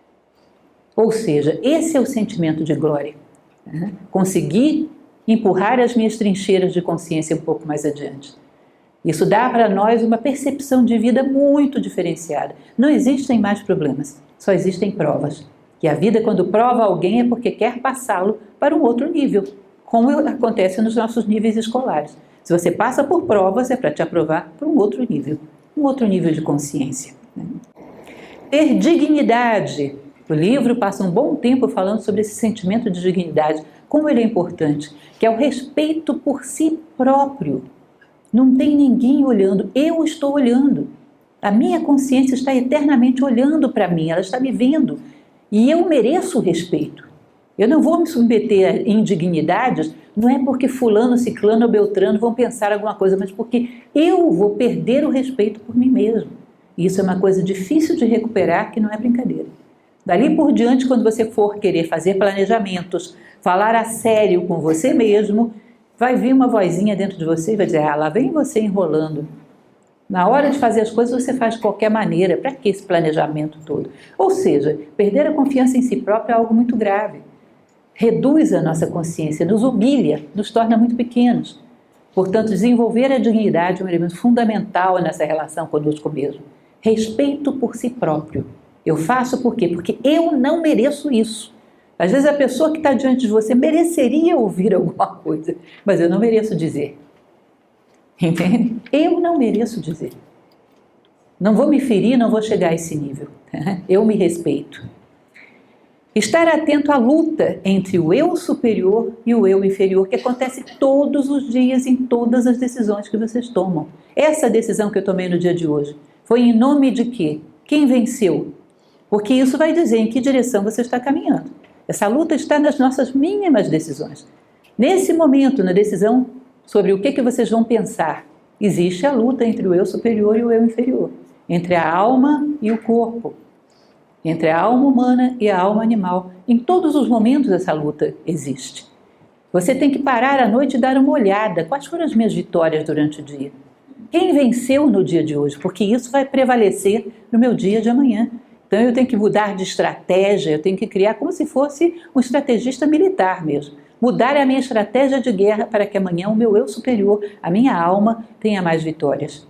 Ou seja, esse é o sentimento de glória. Consegui empurrar as minhas trincheiras de consciência um pouco mais adiante. Isso dá para nós uma percepção de vida muito diferenciada. Não existem mais problemas, só existem provas. E a vida, quando prova alguém, é porque quer passá-lo para um outro nível, como acontece nos nossos níveis escolares. Se você passa por provas, é para te aprovar para um outro nível de consciência. Ter dignidade. O livro passa um bom tempo falando sobre esse sentimento de dignidade, como ele é importante, que é o respeito por si próprio. Não tem ninguém olhando, eu estou olhando. A minha consciência está eternamente olhando para mim, ela está me vendo. E eu mereço o respeito. Eu não vou me submeter a indignidades, não é porque fulano, ciclano ou beltrano vão pensar alguma coisa, mas porque eu vou perder o respeito por mim mesmo. E isso é uma coisa difícil de recuperar, que não é brincadeira. Dali por diante, quando você for querer fazer planejamentos, falar a sério com você mesmo, vai vir uma vozinha dentro de você e vai dizer, lá vem você enrolando. Na hora de fazer as coisas, você faz de qualquer maneira. Para que esse planejamento todo? Ou seja, perder a confiança em si próprio é algo muito grave. Reduz a nossa consciência, nos humilha, nos torna muito pequenos. Portanto, desenvolver a dignidade é um elemento fundamental nessa relação conosco mesmo. Respeito por si próprio. Eu faço por quê? Porque eu não mereço isso. Às vezes a pessoa que está diante de você mereceria ouvir alguma coisa, mas eu não mereço dizer. Entende? Eu não mereço dizer. Não vou me ferir, não vou chegar a esse nível. Eu me respeito. Estar atento à luta entre o eu superior e o eu inferior, que acontece todos os dias em todas as decisões que vocês tomam. Essa decisão que eu tomei no dia de hoje foi em nome de quê? Quem venceu? Porque isso vai dizer em que direção você está caminhando. Essa luta está nas nossas mínimas decisões. Nesse momento, na decisão sobre o que vocês vão pensar, existe a luta entre o eu superior e o eu inferior, entre a alma e o corpo, entre a alma humana e a alma animal. Em todos os momentos essa luta existe. Você tem que parar à noite e dar uma olhada. Quais foram as minhas vitórias durante o dia? Quem venceu no dia de hoje? Porque isso vai prevalecer no meu dia de amanhã. Então eu tenho que mudar de estratégia, eu tenho que criar como se fosse um estrategista militar mesmo. Mudar a minha estratégia de guerra para que amanhã o meu eu superior, a minha alma, tenha mais vitórias.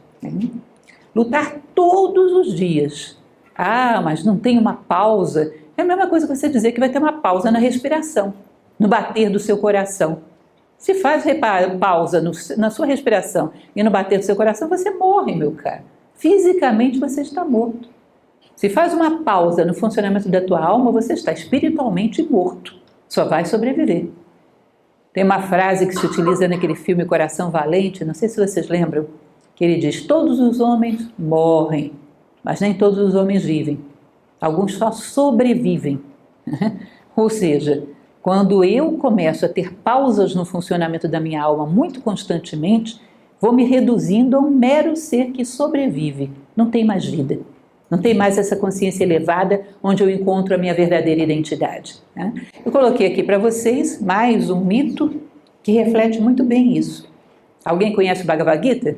Lutar todos os dias. Mas não tem uma pausa. É a mesma coisa que você dizer que vai ter uma pausa na respiração, no bater do seu coração. Se faz pausa na sua respiração e no bater do seu coração, você morre, meu caro. Fisicamente você está morto. Se faz uma pausa no funcionamento da tua alma, você está espiritualmente morto. Só vai sobreviver. Tem uma frase que se utiliza naquele filme Coração Valente, não sei se vocês lembram, que ele diz, todos os homens morrem, mas nem todos os homens vivem. Alguns só sobrevivem. Ou seja, quando eu começo a ter pausas no funcionamento da minha alma muito constantemente, vou me reduzindo a um mero ser que sobrevive, não tem mais vida. Não tem mais essa consciência elevada onde eu encontro a minha verdadeira identidade. Eu coloquei aqui para vocês mais um mito que reflete muito bem isso. Alguém conhece o Bhagavad Gita?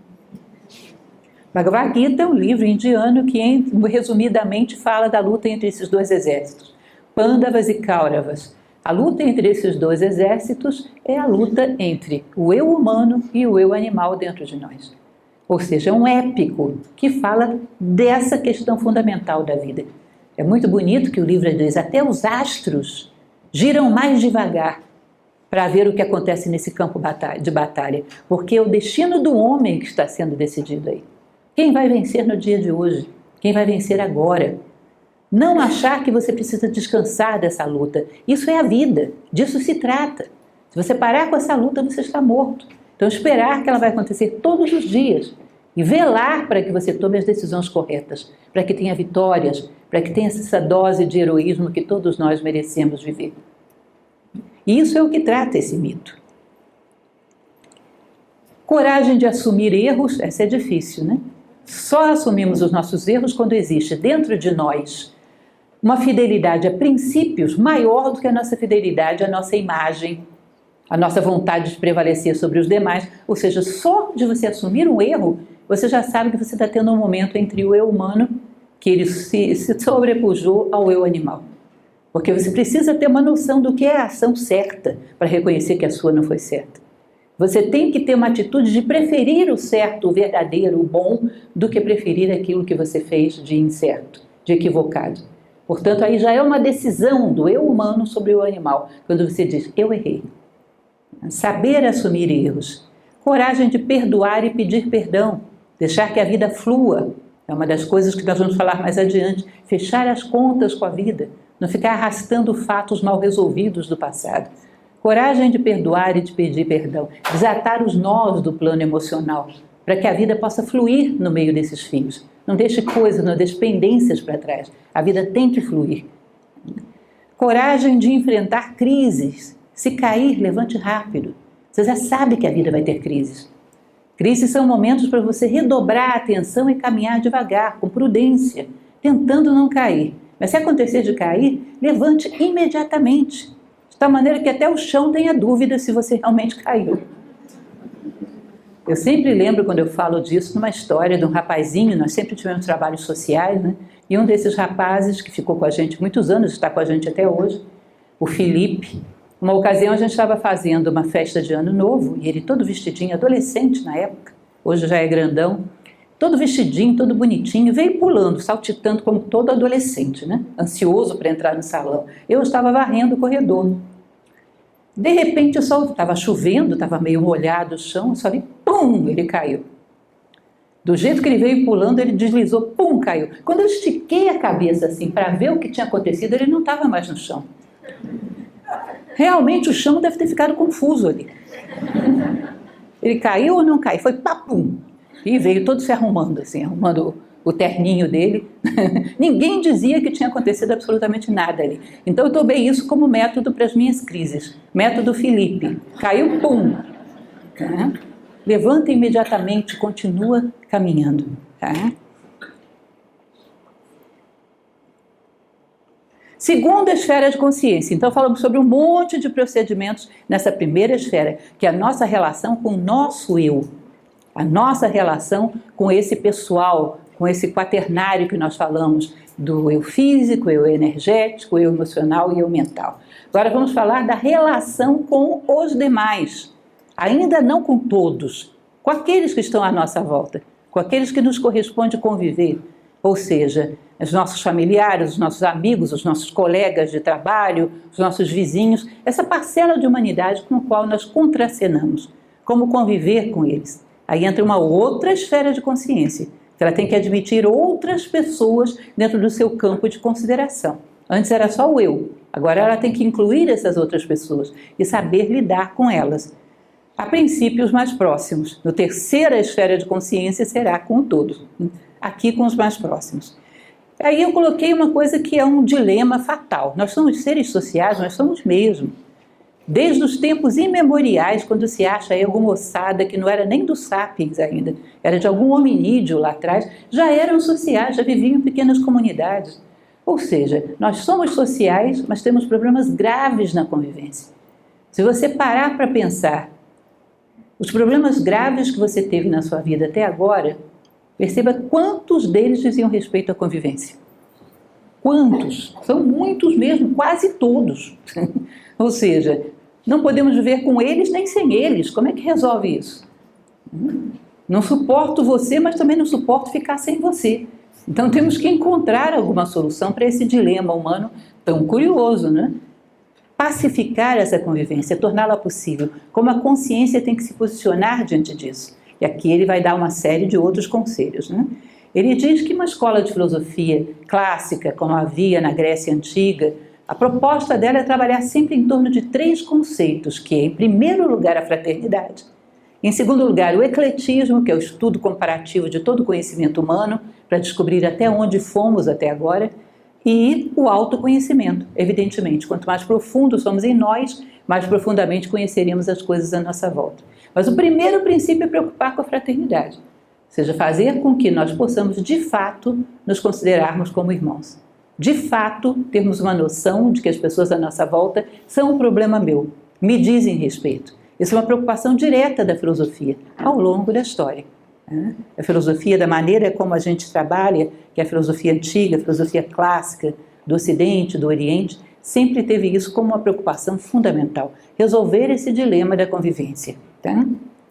Bhagavad Gita é um livro indiano que, resumidamente, fala da luta entre esses dois exércitos, Pandavas e Kauravas. A luta entre esses dois exércitos é a luta entre o eu humano e o eu animal dentro de nós. Ou seja, é um épico que fala dessa questão fundamental da vida. É muito bonito que o livro diz, até os astros giram mais devagar para ver o que acontece nesse campo de batalha, porque é o destino do homem que está sendo decidido aí. Quem vai vencer no dia de hoje? Quem vai vencer agora? Não achar que você precisa descansar dessa luta. Isso é a vida, disso se trata. Se você parar com essa luta, você está morto. Então, esperar que ela vai acontecer todos os dias e velar para que você tome as decisões corretas, para que tenha vitórias, para que tenha essa dose de heroísmo que todos nós merecemos viver. E isso é o que trata esse mito. Coragem de assumir erros, essa é difícil, né? Só assumimos os nossos erros quando existe dentro de nós uma fidelidade a princípios maior do que a nossa fidelidade à nossa imagem, a nossa vontade de prevalecer sobre os demais. Ou seja, só de você assumir um erro, você já sabe que você está tendo um momento entre o eu humano, que ele se sobrepujou ao eu animal. Porque você precisa ter uma noção do que é a ação certa para reconhecer que a sua não foi certa. Você tem que ter uma atitude de preferir o certo, o verdadeiro, o bom, do que preferir aquilo que você fez de incerto, de equivocado. Portanto, aí já é uma decisão do eu humano sobre o animal, quando você diz, eu errei. Saber assumir erros. Coragem de perdoar e pedir perdão. Deixar que a vida flua. É uma das coisas que nós vamos falar mais adiante. Fechar as contas com a vida. Não ficar arrastando fatos mal resolvidos do passado. Coragem de perdoar e de pedir perdão. Desatar os nós do plano emocional, para que a vida possa fluir no meio desses fios. Não deixe coisas, não deixe pendências para trás. A vida tem que fluir. Coragem de enfrentar crises. Se cair, levante rápido. Você já sabe que a vida vai ter crises. Crises são momentos para você redobrar a atenção e caminhar devagar, com prudência, tentando não cair. Mas se acontecer de cair, levante imediatamente. De tal maneira que até o chão tenha dúvida se você realmente caiu. Eu sempre lembro, quando eu falo disso, numa história de um rapazinho, nós sempre tivemos trabalhos sociais, né? E um desses rapazes, que ficou com a gente muitos anos, está com a gente até hoje, o Felipe. Uma ocasião a gente estava fazendo uma festa de ano novo, e ele todo vestidinho, adolescente na época, hoje já é grandão, todo vestidinho, todo bonitinho, veio pulando, saltitando como todo adolescente, né? Ansioso para entrar no salão. Eu estava varrendo o corredor. De repente o sol estava chovendo, estava meio molhado o chão, só vi, pum, ele caiu. Do jeito que ele veio pulando, ele deslizou, pum, caiu. Quando eu estiquei a cabeça assim para ver o que tinha acontecido, ele não estava mais no chão. Realmente o chão deve ter ficado confuso ali. Ele caiu ou não caiu? Foi papum. E veio todo se arrumando, assim, arrumando o terninho dele. Ninguém dizia que tinha acontecido absolutamente nada ali. Então eu tomei isso como método para as minhas crises. Método Felipe. Caiu, pum. Tá? Levanta imediatamente, continua caminhando. Tá? Segunda esfera de consciência. Então falamos sobre um monte de procedimentos nessa primeira esfera, que é a nossa relação com o nosso eu. A nossa relação com esse pessoal, com esse quaternário que nós falamos, do eu físico, eu energético, eu emocional e eu mental. Agora vamos falar da relação com os demais, ainda não com todos, com aqueles que estão à nossa volta, com aqueles que nos corresponde conviver, ou seja, os nossos familiares, os nossos amigos, os nossos colegas de trabalho, os nossos vizinhos, essa parcela de humanidade com a qual nós contracenamos, como conviver com eles. Aí entra uma outra esfera de consciência, que ela tem que admitir outras pessoas dentro do seu campo de consideração. Antes era só o eu, agora ela tem que incluir essas outras pessoas e saber lidar com elas. A princípio, os mais próximos. No terceira esfera de consciência será com todos, aqui com os mais próximos. Aí eu coloquei uma coisa que é um dilema fatal. Nós somos seres sociais, nós somos mesmo. Desde os tempos imemoriais, quando se acha aí alguma ossada que não era nem dos sapiens ainda, era de algum hominídeo lá atrás, já eram sociais, já viviam em pequenas comunidades. Ou seja, nós somos sociais, mas temos problemas graves na convivência. Se você parar para pensar, os problemas graves que você teve na sua vida até agora, perceba quantos deles diziam respeito à convivência. Quantos? São muitos mesmo, quase todos. Ou seja, não podemos viver com eles nem sem eles. Como é que resolve isso? Não suporto você, mas também não suporto ficar sem você. Então temos que encontrar alguma solução para esse dilema humano tão curioso, né? Pacificar essa convivência, torná-la possível. Como a consciência tem que se posicionar diante disso. E aqui ele vai dar uma série de outros conselhos, né? Ele diz que uma escola de filosofia clássica, como havia na Grécia Antiga, a proposta dela é trabalhar sempre em torno de 3 conceitos, que é, em primeiro lugar, a fraternidade, em segundo lugar, o ecletismo, que é o estudo comparativo de todo o conhecimento humano, para descobrir até onde fomos até agora, e o autoconhecimento, evidentemente. Quanto mais profundo somos em nós, mais profundamente conheceremos as coisas à nossa volta. Mas o primeiro princípio é preocupar com a fraternidade, ou seja, fazer com que nós possamos, de fato, nos considerarmos como irmãos. De fato, termos uma noção de que as pessoas à nossa volta são um problema meu, me dizem respeito. Isso é uma preocupação direta da filosofia, ao longo da história. A filosofia, da maneira como a gente trabalha, que é a filosofia antiga, a filosofia clássica do Ocidente, do Oriente, sempre teve isso como uma preocupação fundamental, resolver esse dilema da convivência. Tá?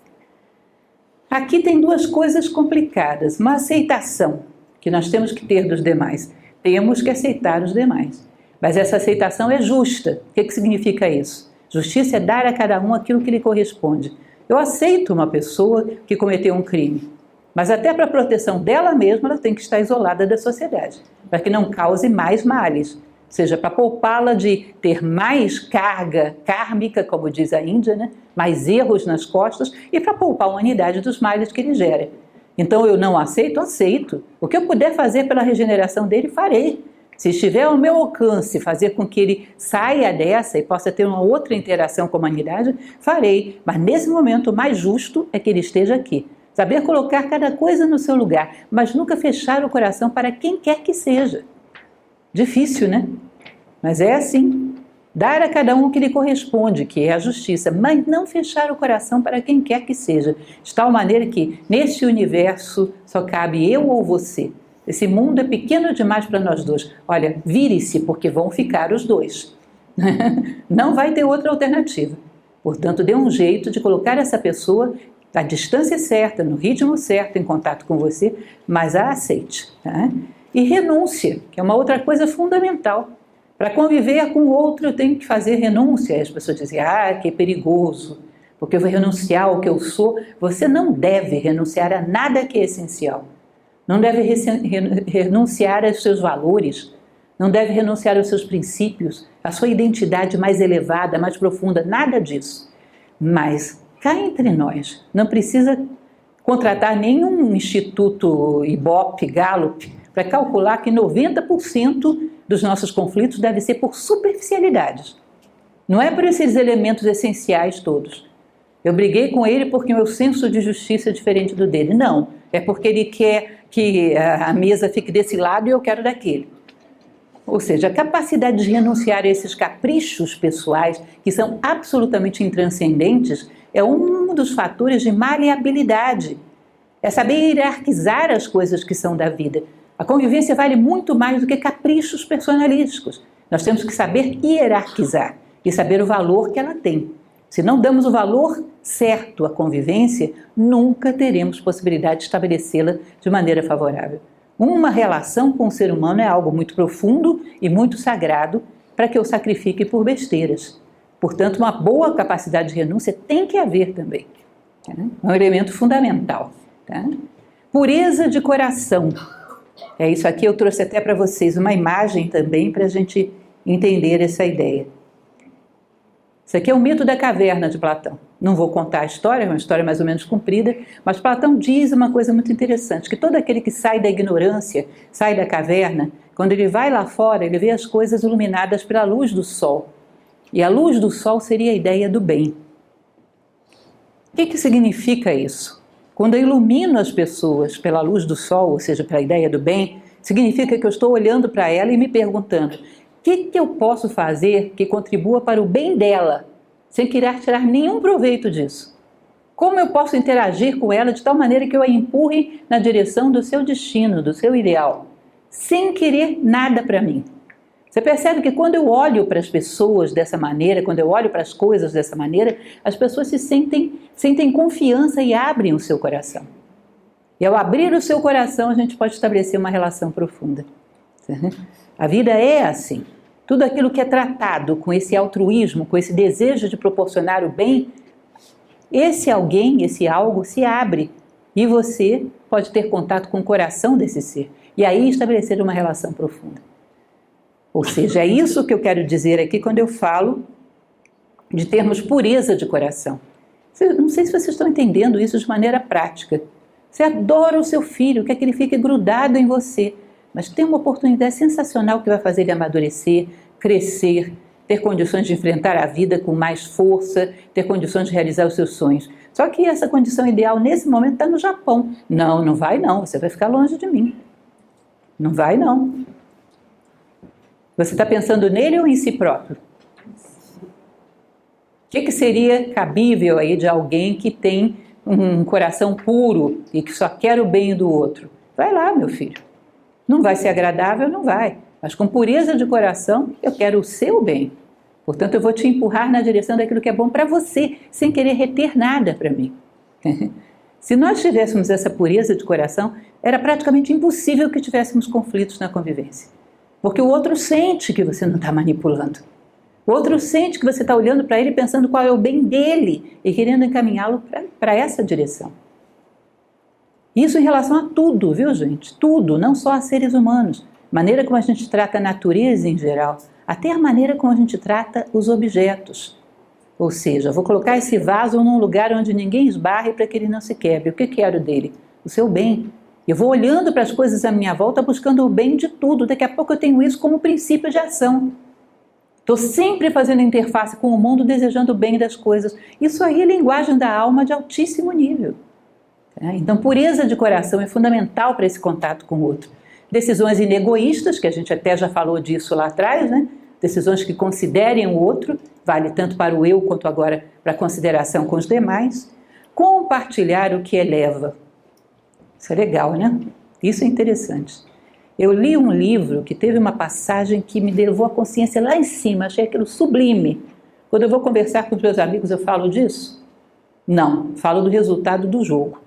Aqui tem 2 coisas complicadas, uma aceitação que nós temos que ter dos demais. Temos que aceitar os demais, mas essa aceitação é justa. O que significa isso? Justiça é dar a cada um aquilo que lhe corresponde. Eu aceito uma pessoa que cometeu um crime, mas até para a proteção dela mesma, ela tem que estar isolada da sociedade, para que não cause mais males, ou seja, para poupá-la de ter mais carga kármica, como diz a Índia, né? Mais erros nas costas, e para poupar a humanidade dos males que ele gera. Então eu não aceito? Aceito. O que eu puder fazer pela regeneração dele, farei. Se estiver ao meu alcance fazer com que ele saia dessa e possa ter uma outra interação com a humanidade, farei. Mas nesse momento o mais justo é que ele esteja aqui. Saber colocar cada coisa no seu lugar, mas nunca fechar o coração para quem quer que seja. Difícil, né? Mas é assim. Dar a cada um o que lhe corresponde, que é a justiça, mas não fechar o coração para quem quer que seja. De tal maneira que neste universo só cabe eu ou você. Esse mundo é pequeno demais para nós dois. Olha, vire-se, porque vão ficar os dois. Não vai ter outra alternativa. Portanto, dê um jeito de colocar essa pessoa à distância certa, no ritmo certo, em contato com você, mas a aceite. Tá? E renúncia, que é uma outra coisa fundamental. Para conviver com o outro, eu tenho que fazer renúncia. As pessoas dizem, que é perigoso, porque eu vou renunciar ao que eu sou. Você não deve renunciar a nada que é essencial. Não deve renunciar aos seus valores, não deve renunciar aos seus princípios, à sua identidade mais elevada, mais profunda, nada disso. Mas, cá entre nós, não precisa contratar nenhum instituto Ibope, Gallup, para calcular que 90% dos nossos conflitos deve ser por superficialidades. Não é por esses elementos essenciais todos. Eu briguei com ele porque o meu senso de justiça é diferente do dele. Não, é porque ele quer que a mesa fique desse lado e eu quero daquele. Ou seja, a capacidade de renunciar a esses caprichos pessoais, que são absolutamente intranscendentes, é um dos fatores de maleabilidade. É saber hierarquizar as coisas que são da vida. A convivência vale muito mais do que caprichos personalísticos. Nós temos que saber hierarquizar e saber o valor que ela tem. Se não damos o valor certo à convivência, nunca teremos possibilidade de estabelecê-la de maneira favorável. Uma relação com o ser humano é algo muito profundo e muito sagrado para que eu sacrifique por besteiras. Portanto, uma boa capacidade de renúncia tem que haver também. É um elemento fundamental. Tá? Pureza de coração. É isso aqui, eu trouxe até para vocês uma imagem também para a gente entender essa ideia. Isso aqui é o mito da caverna de Platão. Não vou contar a história, é uma história mais ou menos comprida, mas Platão diz uma coisa muito interessante, que todo aquele que sai da ignorância, sai da caverna, quando ele vai lá fora, ele vê as coisas iluminadas pela luz do sol. E a luz do sol seria a ideia do bem. O que significa isso? Quando eu ilumino as pessoas pela luz do sol, ou seja, pela ideia do bem, significa que eu estou olhando para ela e me perguntando: o que eu posso fazer que contribua para o bem dela, sem querer tirar nenhum proveito disso? Como eu posso interagir com ela de tal maneira que eu a empurre na direção do seu destino, do seu ideal, sem querer nada para mim? Você percebe que quando eu olho para as pessoas dessa maneira, quando eu olho para as coisas dessa maneira, as pessoas sentem confiança e abrem o seu coração. E ao abrir o seu coração, a gente pode estabelecer uma relação profunda. A vida é assim. Tudo aquilo que é tratado com esse altruísmo, com esse desejo de proporcionar o bem, esse alguém, esse algo se abre E você pode ter contato com o coração desse ser. E aí estabelecer uma relação profunda. Ou seja, é isso que eu quero dizer aqui quando eu falo de termos pureza de coração. Não sei se vocês estão entendendo isso de maneira prática. Você adora o seu filho, quer que ele fique grudado em você, mas tem uma oportunidade sensacional que vai fazer ele amadurecer, crescer, ter condições de enfrentar a vida com mais força, ter condições de realizar os seus sonhos. Só que essa condição ideal nesse momento está no Japão. Não, não vai não, você vai ficar longe de mim. Não vai não. Você está pensando nele ou em si próprio? O que seria cabível aí de alguém que tem um coração puro e que só quer o bem do outro? Vai lá, meu filho. Não vai ser agradável? Não vai. Mas com pureza de coração, eu quero o seu bem. Portanto, eu vou te empurrar na direção daquilo que é bom para você, sem querer reter nada para mim. Se nós tivéssemos essa pureza de coração, era praticamente impossível que tivéssemos conflitos na convivência. Porque o outro sente que você não está manipulando. O outro sente que você está olhando para ele pensando qual é o bem dele e querendo encaminhá-lo para essa direção. Isso em relação a tudo, viu, gente? Tudo, não só a seres humanos. Maneira como a gente trata a natureza em geral, até a maneira como a gente trata os objetos. Ou seja, vou colocar esse vaso num lugar onde ninguém esbarre para que ele não se quebre. O que quero dele? O seu bem. Eu vou olhando para as coisas à minha volta buscando o bem de tudo. Daqui a pouco eu tenho isso como princípio de ação. Estou sempre fazendo interface com o mundo, desejando o bem das coisas. Isso aí é linguagem da alma de altíssimo nível. Então, pureza de coração é fundamental para esse contato com o outro. Decisões inegoístas, que a gente até já falou disso lá atrás, né? Decisões que considerem o outro, vale tanto para o eu quanto agora para a consideração com os demais. Compartilhar o que eleva. Isso é legal, né? Isso é interessante. Eu li um livro que teve uma passagem que me levou a consciência lá em cima, achei aquilo sublime. Quando eu vou conversar com os meus amigos, eu falo disso? Não, falo do resultado do jogo.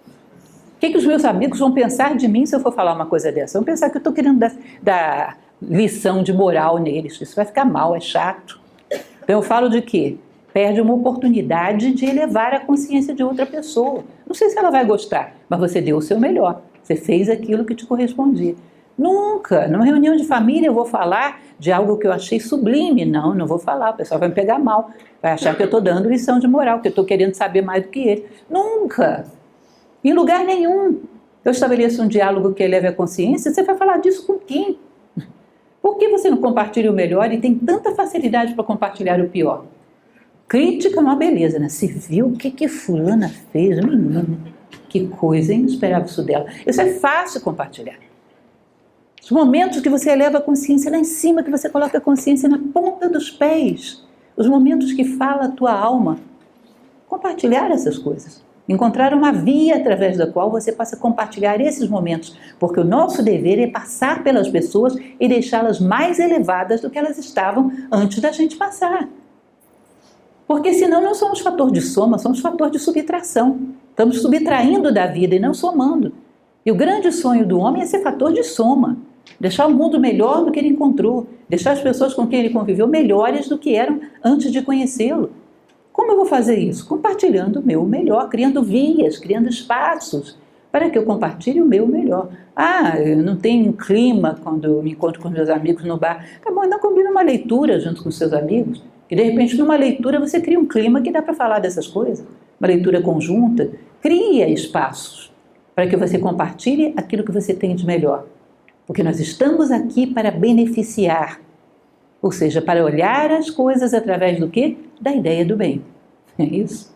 O que os meus amigos vão pensar de mim se eu for falar uma coisa dessa? Vão pensar que eu estou querendo dar lição de moral neles. Isso vai ficar mal, é chato. Então eu falo de quê? Perde uma oportunidade de elevar a consciência de outra pessoa. Não sei se ela vai gostar, mas você deu o seu melhor. Você fez aquilo que te correspondia. Nunca, numa reunião de família eu vou falar de algo que eu achei sublime. Não, não vou falar, o pessoal vai me pegar mal. Vai achar que eu estou dando lição de moral, que eu estou querendo saber mais do que ele. Nunca! Em lugar nenhum. Eu estabeleço um diálogo que eleve a consciência, você vai falar disso com quem? Por que você não compartilha o melhor e tem tanta facilidade para compartilhar o pior? Crítica é uma beleza, né? Você viu o que fulana fez? Menina, que coisa, hein? Não esperava isso dela. Isso é fácil compartilhar. Os momentos que você eleva a consciência lá em cima, que você coloca a consciência na ponta dos pés. Os momentos que fala a tua alma. Compartilhar essas coisas. Encontrar uma via através da qual você possa compartilhar esses momentos. Porque o nosso dever é passar pelas pessoas e deixá-las mais elevadas do que elas estavam antes da gente passar. Porque senão não somos fator de soma, somos fator de subtração. Estamos subtraindo da vida e não somando. E o grande sonho do homem é ser fator de soma. Deixar o mundo melhor do que ele encontrou. Deixar as pessoas com quem ele conviveu melhores do que eram antes de conhecê-lo. Como eu vou fazer isso? Compartilhando o meu melhor, criando vias, criando espaços para que eu compartilhe o meu melhor. Eu não tenho um clima quando eu me encontro com meus amigos no bar. Tá bom, então combina uma leitura junto com seus amigos. E de repente numa leitura você cria um clima que dá para falar dessas coisas. Uma leitura conjunta. Cria espaços para que você compartilhe aquilo que você tem de melhor. Porque nós estamos aqui para beneficiar. Ou seja, para olhar as coisas através do quê? Da ideia do bem. É isso?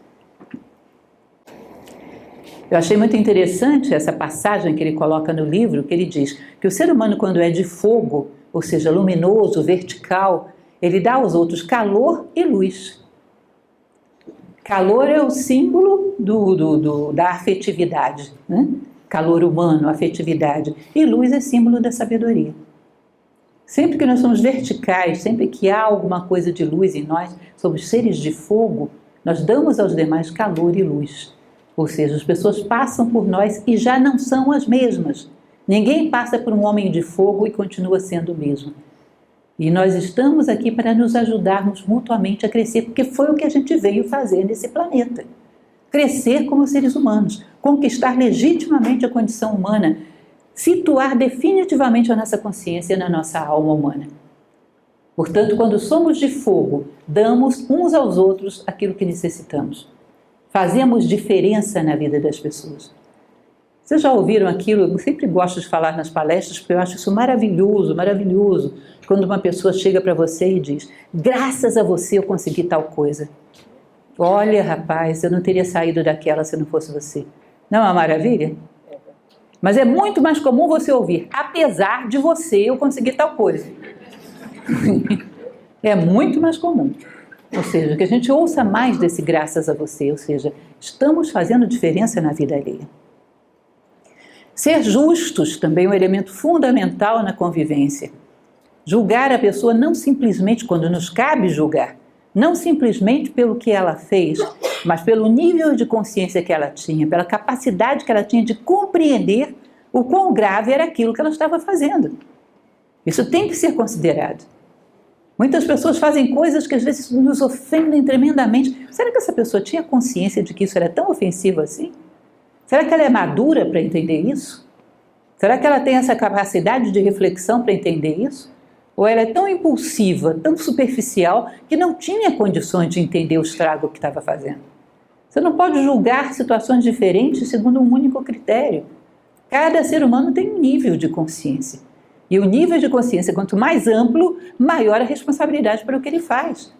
Eu achei muito interessante essa passagem que ele coloca no livro, que ele diz que o ser humano, quando é de fogo, ou seja, luminoso, vertical, ele dá aos outros calor e luz. Calor é o símbolo da afetividade, né? Calor humano, afetividade. E luz é símbolo da sabedoria. Sempre que nós somos verticais, sempre que há alguma coisa de luz em nós, somos seres de fogo, nós damos aos demais calor e luz. Ou seja, as pessoas passam por nós e já não são as mesmas. Ninguém passa por um homem de fogo e continua sendo o mesmo. E nós estamos aqui para nos ajudarmos mutuamente a crescer, porque foi o que a gente veio fazer nesse planeta. crescer como seres humanos, conquistar legitimamente a condição humana, situar definitivamente a nossa consciência na nossa alma humana. Portanto, quando somos de fogo, damos uns aos outros aquilo que necessitamos. Fazemos diferença na vida das pessoas. Vocês já ouviram aquilo? Eu sempre gosto de falar nas palestras, porque eu acho isso maravilhoso, maravilhoso. Quando uma pessoa chega para você e diz: graças a você eu consegui tal coisa. Olha, rapaz, eu não teria saído daquela se não fosse você. Não é uma maravilha? Mas é muito mais comum você ouvir: apesar de você eu consegui tal coisa. É muito mais comum. Ou seja, que a gente ouça mais desse graças a você, ou seja, estamos fazendo diferença na vida alheia. Ser justos também é um elemento fundamental na convivência. Julgar a pessoa não simplesmente quando nos cabe julgar, não simplesmente pelo que ela fez, mas pelo nível de consciência que ela tinha, pela capacidade que ela tinha de compreender o quão grave era aquilo que ela estava fazendo. Isso tem que ser considerado. Muitas pessoas fazem coisas que às vezes nos ofendem tremendamente. Será que essa pessoa tinha consciência de que isso era tão ofensivo assim? Será que ela é madura para entender isso? Será que ela tem essa capacidade de reflexão para entender isso? Ou ela é tão impulsiva, tão superficial, que não tinha condições de entender o estrago que estava fazendo? Você não pode julgar situações diferentes segundo um único critério. Cada ser humano tem um nível de consciência. E o nível de consciência, quanto mais amplo, maior a responsabilidade para o que ele faz.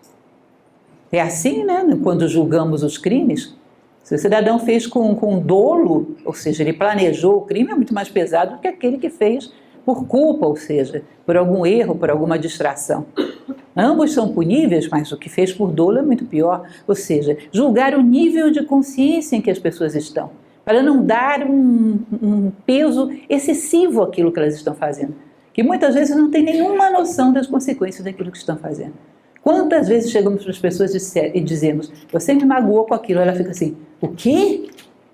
É assim, né? Quando julgamos os crimes. Se o cidadão fez com dolo, ou seja, ele planejou o crime, é muito mais pesado do que aquele que fez por culpa, ou seja, por algum erro, por alguma distração. Ambos são puníveis, mas o que fez por dolo é muito pior. Ou seja, julgar o nível de consciência em que as pessoas estão, para não dar um peso excessivo àquilo que elas estão fazendo, que muitas vezes não tem nenhuma noção das consequências daquilo que estão fazendo. Quantas vezes chegamos para as pessoas e dizemos: você me magoou com aquilo? Ela fica assim: o quê?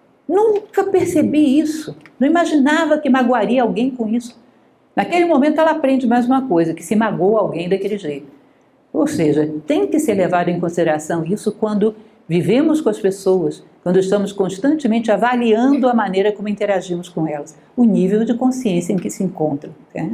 Nunca percebi isso. Não imaginava que magoaria alguém com isso. Naquele momento ela aprende mais uma coisa, que se magoa alguém daquele jeito. Ou seja, tem que ser levado em consideração isso quando vivemos com as pessoas, quando estamos constantemente avaliando a maneira como interagimos com elas, o nível de consciência em que se encontram. Né?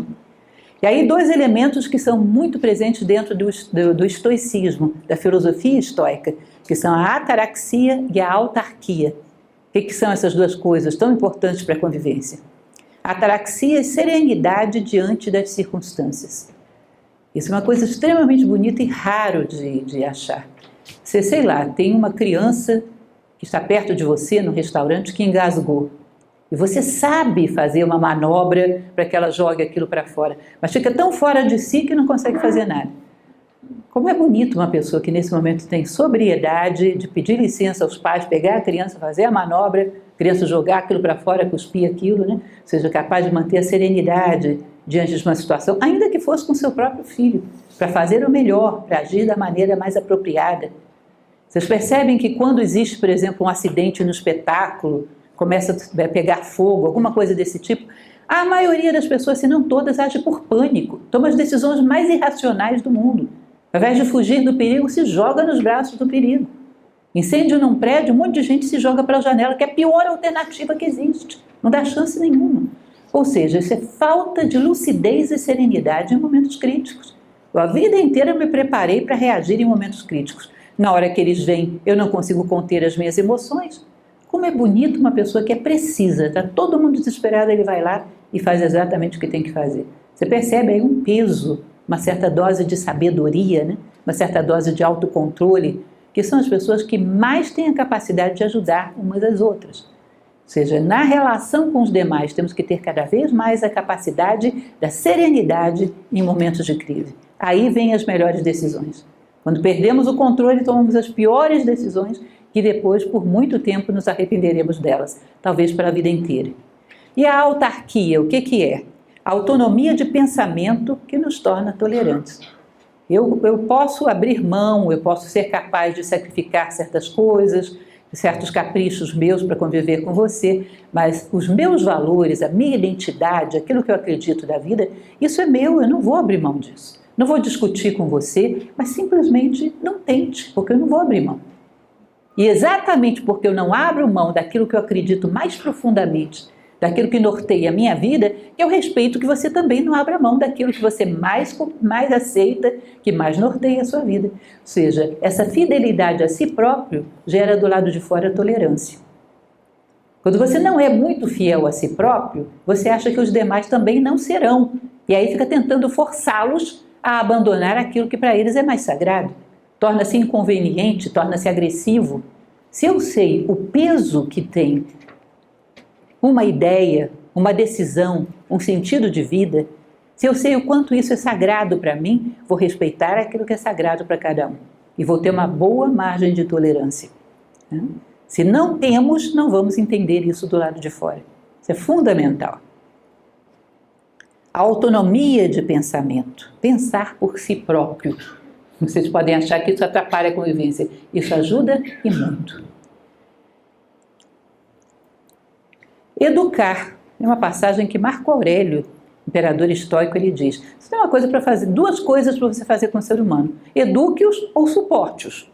E aí 2 elementos que são muito presentes dentro do estoicismo, da filosofia estoica, que são a ataraxia e a autarquia. O que são essas 2 coisas tão importantes para a convivência? A ataraxia é serenidade diante das circunstâncias. Isso é uma coisa extremamente bonita e raro de achar. Você, sei lá, tem uma criança que está perto de você no restaurante que engasgou. E você sabe fazer uma manobra para que ela jogue aquilo para fora, mas fica tão fora de si que não consegue fazer nada. Como é bonito uma pessoa que nesse momento tem sobriedade de pedir licença aos pais, pegar a criança, fazer a manobra, a criança jogar aquilo para fora, cuspir aquilo, né? Ou seja, capaz de manter a serenidade diante de uma situação, ainda que fosse com seu próprio filho, para fazer o melhor, para agir da maneira mais apropriada. Vocês percebem que quando existe, por exemplo, um acidente no espetáculo, começa a pegar fogo, alguma coisa desse tipo, a maioria das pessoas, se não todas, age por pânico, toma as decisões mais irracionais do mundo. Ao invés de fugir do perigo, se joga nos braços do perigo. Incêndio num prédio, um monte de gente se joga pela janela, que é a pior alternativa que existe. Não dá chance nenhuma. Ou seja, isso é falta de lucidez e serenidade em momentos críticos. Eu a vida inteira me preparei para reagir em momentos críticos. Na hora que eles vêm, eu não consigo conter as minhas emoções. Como é bonito uma pessoa que é precisa, está todo mundo desesperado, ele vai lá e faz exatamente o que tem que fazer. Você percebe aí um peso, uma certa dose de sabedoria, né? Uma certa dose de autocontrole, que são as pessoas que mais têm a capacidade de ajudar umas às outras. Ou seja, na relação com os demais, temos que ter cada vez mais a capacidade da serenidade em momentos de crise. Aí vêm as melhores decisões. Quando perdemos o controle, tomamos as piores decisões que depois, por muito tempo, nos arrependeremos delas, talvez pela vida inteira. E a autarquia, o que é? A autonomia de pensamento que nos torna tolerantes. Eu posso abrir mão, eu posso ser capaz de sacrificar certas coisas, certos caprichos meus para conviver com você, mas os meus valores, a minha identidade, aquilo que eu acredito da vida, isso é meu, eu não vou abrir mão disso. Não vou discutir com você, mas simplesmente não tente, porque eu não vou abrir mão. E exatamente porque eu não abro mão daquilo que eu acredito mais profundamente, daquilo que norteia a minha vida, que eu respeito que você também não abra mão daquilo que você mais aceita, que mais norteia a sua vida. Ou seja, essa fidelidade a si próprio gera do lado de fora tolerância. Quando você não é muito fiel a si próprio, você acha que os demais também não serão. E aí fica tentando forçá-los a abandonar aquilo que para eles é mais sagrado. Torna-se inconveniente, torna-se agressivo. Se eu sei o peso que tem uma ideia, uma decisão, um sentido de vida, se eu sei o quanto isso é sagrado para mim, vou respeitar aquilo que é sagrado para cada um. E vou ter uma boa margem de tolerância. Se não temos, não vamos entender isso do lado de fora. Isso é fundamental. A autonomia de pensamento, pensar por si próprio. Vocês podem achar que isso atrapalha a convivência. Isso ajuda e muito. Educar. É uma passagem que Marco Aurélio, imperador estoico, ele diz: você tem uma coisa para fazer, duas coisas para você fazer com o ser humano: eduque-os ou suporte-os.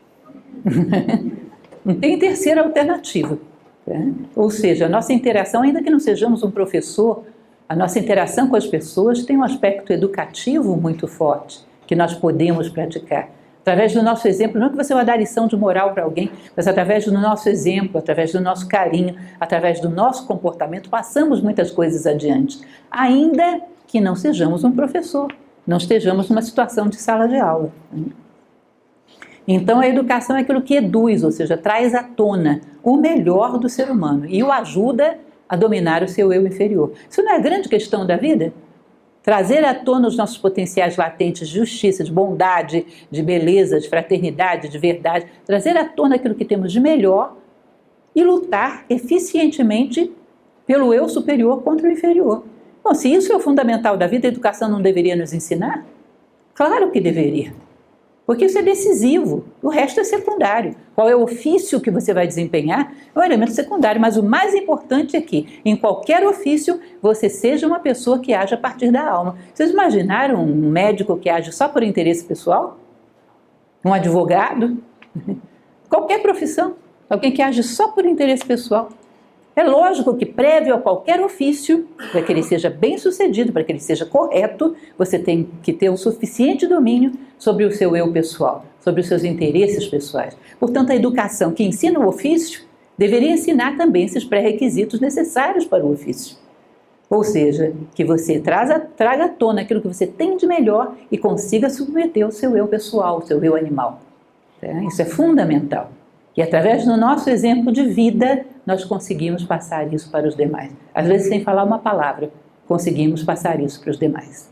Não tem terceira alternativa. Ou seja, a nossa interação, ainda que não sejamos um professor, a nossa interação com as pessoas tem um aspecto educativo muito forte que nós podemos praticar. Através do nosso exemplo, não que você vai dar lição de moral para alguém, mas através do nosso exemplo, através do nosso carinho, através do nosso comportamento, passamos muitas coisas adiante. Ainda que não sejamos um professor, não estejamos numa situação de sala de aula. Então a educação é aquilo que eduz, ou seja, traz à tona o melhor do ser humano e o ajuda a dominar o seu eu inferior. Isso não é a grande questão da vida? Trazer à tona os nossos potenciais latentes de justiça, de bondade, de beleza, de fraternidade, de verdade, trazer à tona aquilo que temos de melhor e lutar eficientemente pelo eu superior contra o inferior. Bom, se isso é o fundamental da vida, a educação não deveria nos ensinar? Claro que deveria. Porque isso é decisivo, o resto é secundário. Qual é o ofício que você vai desempenhar é um elemento secundário, mas o mais importante é que, em qualquer ofício, você seja uma pessoa que age a partir da alma. Vocês imaginaram um médico que age só por interesse pessoal? Um advogado? Qualquer profissão, alguém que age só por interesse pessoal. É lógico que, prévio a qualquer ofício, para que ele seja bem sucedido, para que ele seja correto, você tem que ter o suficiente domínio sobre o seu eu pessoal, sobre os seus interesses pessoais. Portanto, a educação que ensina o ofício deveria ensinar também esses pré-requisitos necessários para o ofício. Ou seja, que você traga à tona aquilo que você tem de melhor e consiga submeter o seu eu pessoal, o seu eu animal. Isso é fundamental. E através do nosso exemplo de vida, nós conseguimos passar isso para os demais. Às vezes, sem falar uma palavra, conseguimos passar isso para os demais.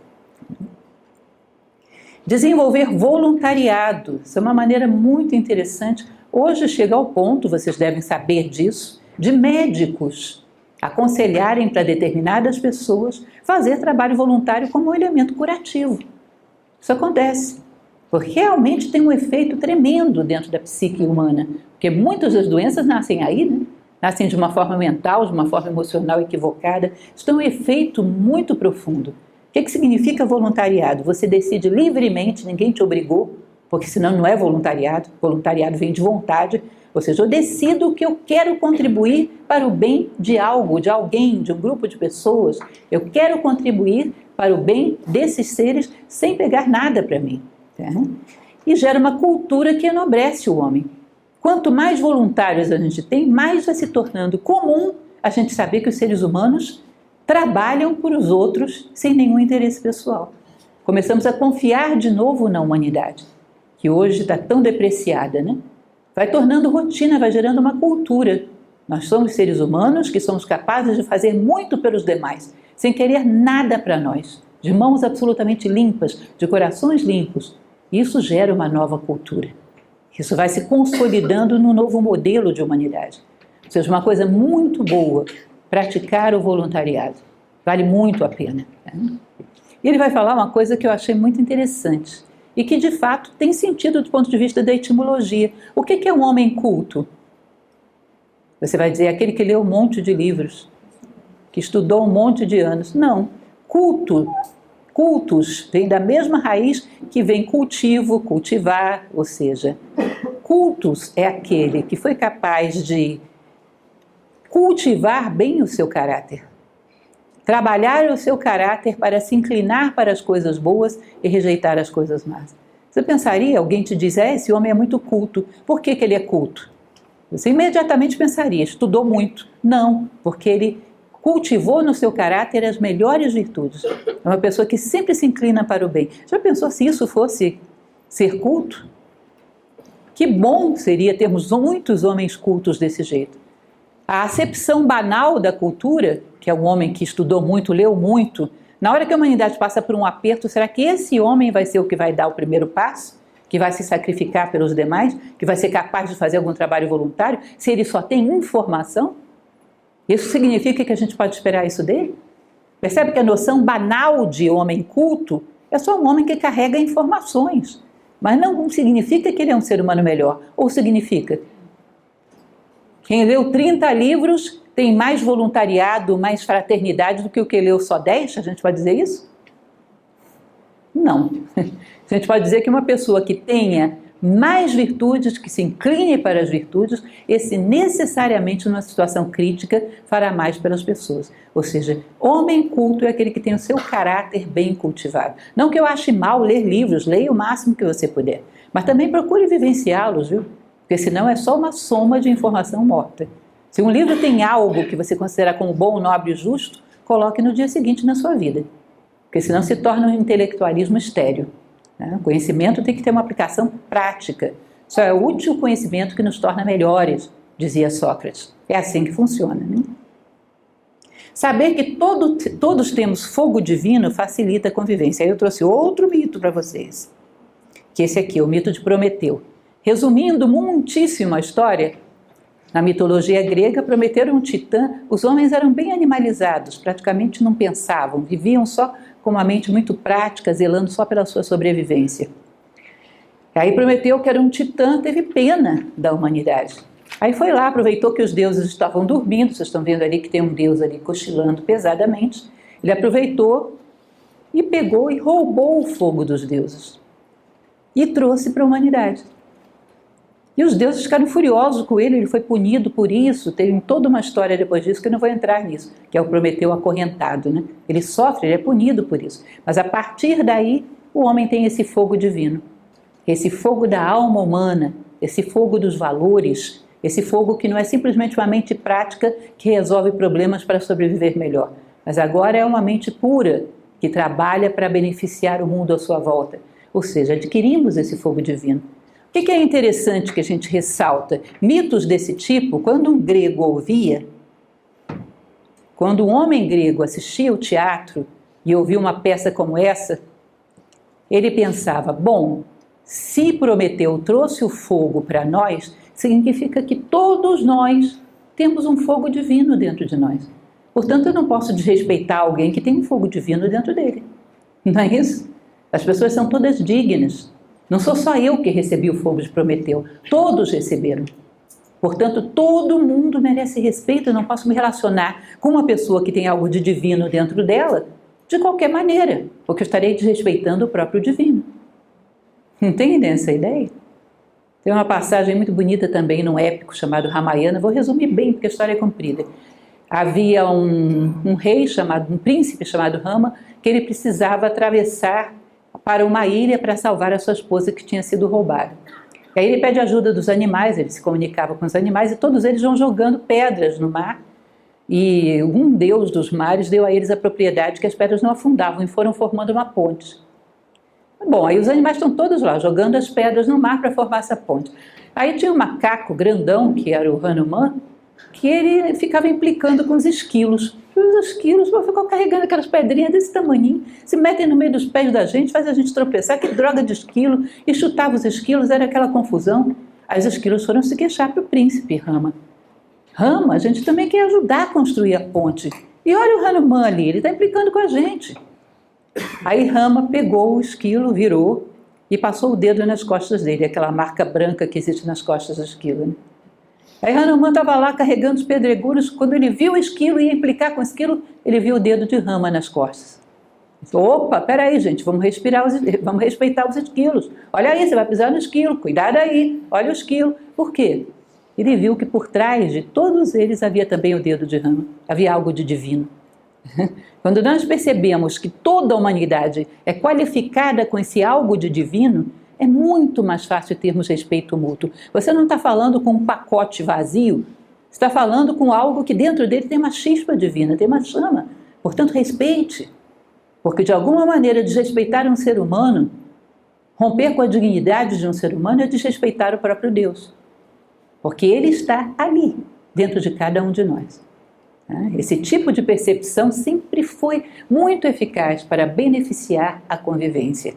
Desenvolver voluntariado. Isso é uma maneira muito interessante. Hoje chega ao ponto, vocês devem saber disso, de médicos aconselharem para determinadas pessoas fazer trabalho voluntário como um elemento curativo. Isso acontece. Porque realmente tem um efeito tremendo dentro da psique humana. Porque muitas das doenças nascem aí, né? Nascem de uma forma mental, de uma forma emocional equivocada. Isso tem um efeito muito profundo. O que significa voluntariado? Você decide livremente, ninguém te obrigou, porque senão não é voluntariado. Voluntariado vem de vontade. Ou seja, eu decido que eu quero contribuir para o bem de algo, de alguém, de um grupo de pessoas. Eu quero contribuir para o bem desses seres sem pegar nada para mim. E gera uma cultura que enobrece o homem. Quanto mais voluntários a gente tem, mais vai se tornando comum a gente saber que os seres humanos trabalham por os outros sem nenhum interesse pessoal. Começamos a confiar de novo na humanidade, que hoje está tão depreciada, né? Vai tornando rotina, vai gerando uma cultura. Nós somos seres humanos que somos capazes de fazer muito pelos demais, sem querer nada para nós, de mãos absolutamente limpas, de corações limpos. Isso gera uma nova cultura. Isso vai se consolidando num novo modelo de humanidade. Ou seja, uma coisa muito boa, praticar o voluntariado. Vale muito a pena. E ele vai falar uma coisa que eu achei muito interessante e que, de fato, tem sentido do ponto de vista da etimologia. O que é um homem culto? Você vai dizer, aquele que leu um monte de livros, que estudou um monte de anos. Não. Cultus vem da mesma raiz que vem cultivo, cultivar, ou seja, cultus é aquele que foi capaz de cultivar bem o seu caráter. Trabalhar o seu caráter para se inclinar para as coisas boas e rejeitar as coisas más. Você pensaria, alguém te diz, esse homem é muito culto. Por que ele é culto? Você imediatamente pensaria, estudou muito. Não, porque ele cultivou no seu caráter as melhores virtudes. É uma pessoa que sempre se inclina para o bem. Já pensou se isso fosse ser culto? Que bom seria termos muitos homens cultos desse jeito. A acepção banal da cultura, que é um homem que estudou muito, leu muito, na hora que a humanidade passa por um aperto, será que esse homem vai ser o que vai dar o primeiro passo? Que vai se sacrificar pelos demais? Que vai ser capaz de fazer algum trabalho voluntário? Se ele só tem informação? Isso significa que a gente pode esperar isso dele? Percebe que a noção banal de homem culto é só um homem que carrega informações. Mas não significa que ele é um ser humano melhor. Ou significa? Quem leu 30 livros tem mais voluntariado, mais fraternidade do que o que leu só 10? A gente pode dizer isso? Não. A gente pode dizer que uma pessoa que tenha mais virtudes, que se incline para as virtudes, esse necessariamente numa situação crítica fará mais pelas pessoas. Ou seja, homem culto é aquele que tem o seu caráter bem cultivado. Não que eu ache mal ler livros, leia o máximo que você puder, mas também procure vivenciá-los, viu? Porque senão é só uma soma de informação morta. Se um livro tem algo que você considera como bom, nobre e justo, coloque no dia seguinte na sua vida. Porque senão se torna um intelectualismo estéril. O conhecimento tem que ter uma aplicação prática. Só é útil o conhecimento que nos torna melhores, dizia Sócrates. É assim que funciona, né? Saber que todos temos fogo divino facilita a convivência. Aí eu trouxe outro mito para vocês, que esse aqui, o mito de Prometeu. Resumindo muitíssimo a história, na mitologia grega, Prometeu era um titã, os homens eram bem animalizados, praticamente não pensavam, viviam só com uma mente muito prática, zelando só pela sua sobrevivência. Aí Prometeu, que era um titã, teve pena da humanidade. Aí foi lá, aproveitou que os deuses estavam dormindo, vocês estão vendo ali que tem um deus ali cochilando pesadamente, ele aproveitou e pegou e roubou o fogo dos deuses e trouxe para a humanidade. E os deuses ficaram furiosos com ele foi punido por isso, tem toda uma história depois disso que eu não vou entrar nisso, que é o Prometeu acorrentado, né? Ele sofre, ele é punido por isso. Mas a partir daí, o homem tem esse fogo divino, esse fogo da alma humana, esse fogo dos valores, esse fogo que não é simplesmente uma mente prática que resolve problemas para sobreviver melhor, mas agora é uma mente pura que trabalha para beneficiar o mundo à sua volta. Ou seja, adquirimos esse fogo divino. O que é interessante que a gente ressalta? Mitos desse tipo, quando um grego ouvia, quando um homem grego assistia ao teatro e ouvia uma peça como essa, ele pensava, bom, se Prometeu trouxe o fogo para nós, significa que todos nós temos um fogo divino dentro de nós. Portanto, eu não posso desrespeitar alguém que tem um fogo divino dentro dele. Não é isso? As pessoas são todas dignas. Não sou só eu que recebi o fogo de Prometeu, todos receberam. Portanto, todo mundo merece respeito, eu não posso me relacionar com uma pessoa que tem algo de divino dentro dela de qualquer maneira, porque eu estarei desrespeitando o próprio divino. Entendem essa ideia? Tem uma passagem muito bonita também num épico chamado Ramayana, vou resumir bem porque a história é comprida. Havia um rei chamado, um príncipe chamado Rama, que ele precisava atravessar para uma ilha para salvar a sua esposa que tinha sido roubada. E aí ele pede ajuda dos animais, ele se comunicava com os animais e todos eles vão jogando pedras no mar e um deus dos mares deu a eles a propriedade que as pedras não afundavam e foram formando uma ponte. Bom, aí os animais estão todos lá jogando as pedras no mar para formar essa ponte. Aí tinha um macaco grandão, que era o Hanuman, que ele ficava implicando com os esquilos. Os esquilos ficam carregando aquelas pedrinhas desse tamanhinho, se metem no meio dos pés da gente, faz a gente tropeçar, que droga de esquilo, e chutava os esquilos, era aquela confusão. Aí os esquilos foram se queixar para o príncipe Rama. Rama, a gente também quer ajudar a construir a ponte. E olha o Hanuman ali, ele está implicando com a gente. Aí Rama pegou o esquilo, virou e passou o dedo nas costas dele, aquela marca branca que existe nas costas do esquilo, né? Aí Hanuman estava lá carregando os pedregulhos, quando ele viu o esquilo e ia implicar com o esquilo, ele viu o dedo de Rama nas costas. Opa, peraí, gente, vamos respeitar os esquilos. Olha aí, você vai pisar no esquilo, cuidado aí, olha o esquilo. Por quê? Ele viu que por trás de todos eles havia também o dedo de Rama, havia algo de divino. Quando nós percebemos que toda a humanidade é qualificada com esse algo de divino, é muito mais fácil termos respeito mútuo. Você não está falando com um pacote vazio, você está falando com algo que dentro dele tem uma chispa divina, tem uma chama. Portanto, respeite. Porque de alguma maneira desrespeitar um ser humano, romper com a dignidade de um ser humano é desrespeitar o próprio Deus. Porque Ele está ali, dentro de cada um de nós. Esse tipo de percepção sempre foi muito eficaz para beneficiar a convivência.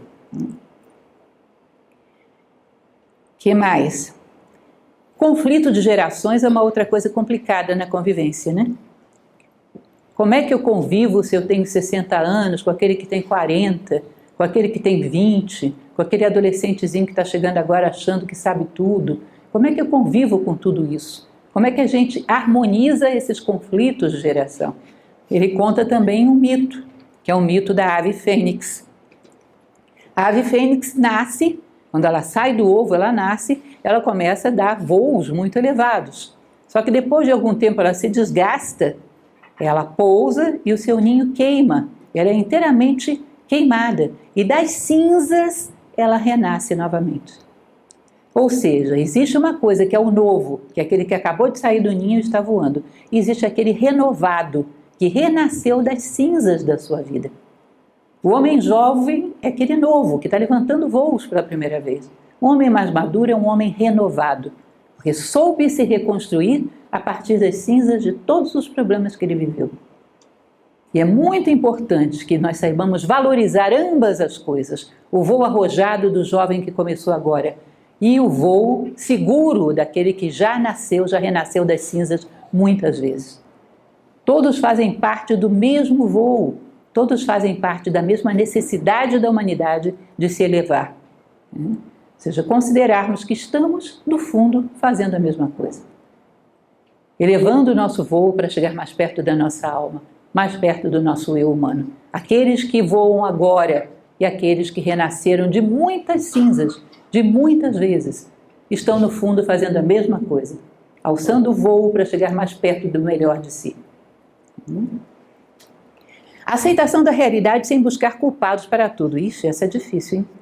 Que mais? Conflito de gerações é uma outra coisa complicada na convivência, né? Como é que eu convivo se eu tenho 60 anos com aquele que tem 40, com aquele que tem 20, com aquele adolescentezinho que está chegando agora achando que sabe tudo? Como é que eu convivo com tudo isso? Como é que a gente harmoniza esses conflitos de geração? Ele conta também um mito, que é o mito da ave fênix. A ave fênix nasce, quando ela sai do ovo, ela nasce, ela começa a dar voos muito elevados. Só que depois de algum tempo ela se desgasta, ela pousa e o seu ninho queima. Ela é inteiramente queimada. E das cinzas ela renasce novamente. Ou seja, existe uma coisa que é o novo, que é aquele que acabou de sair do ninho e está voando. E existe aquele renovado, que renasceu das cinzas da sua vida. O homem jovem é aquele novo, que está levantando voos pela primeira vez. O homem mais maduro é um homem renovado, porque soube se reconstruir a partir das cinzas de todos os problemas que ele viveu. E é muito importante que nós saibamos valorizar ambas as coisas. O voo arrojado do jovem que começou agora e o voo seguro daquele que já nasceu, já renasceu das cinzas muitas vezes. Todos fazem parte do mesmo voo, todos fazem parte da mesma necessidade da humanidade de se elevar. Ou seja, considerarmos que estamos, no fundo, fazendo a mesma coisa. Elevando o nosso voo para chegar mais perto da nossa alma, mais perto do nosso eu humano. Aqueles que voam agora e aqueles que renasceram de muitas cinzas, de muitas vezes, estão no fundo fazendo a mesma coisa, alçando o voo para chegar mais perto do melhor de si. A aceitação da realidade sem buscar culpados para tudo. Ixi, essa é difícil, hein?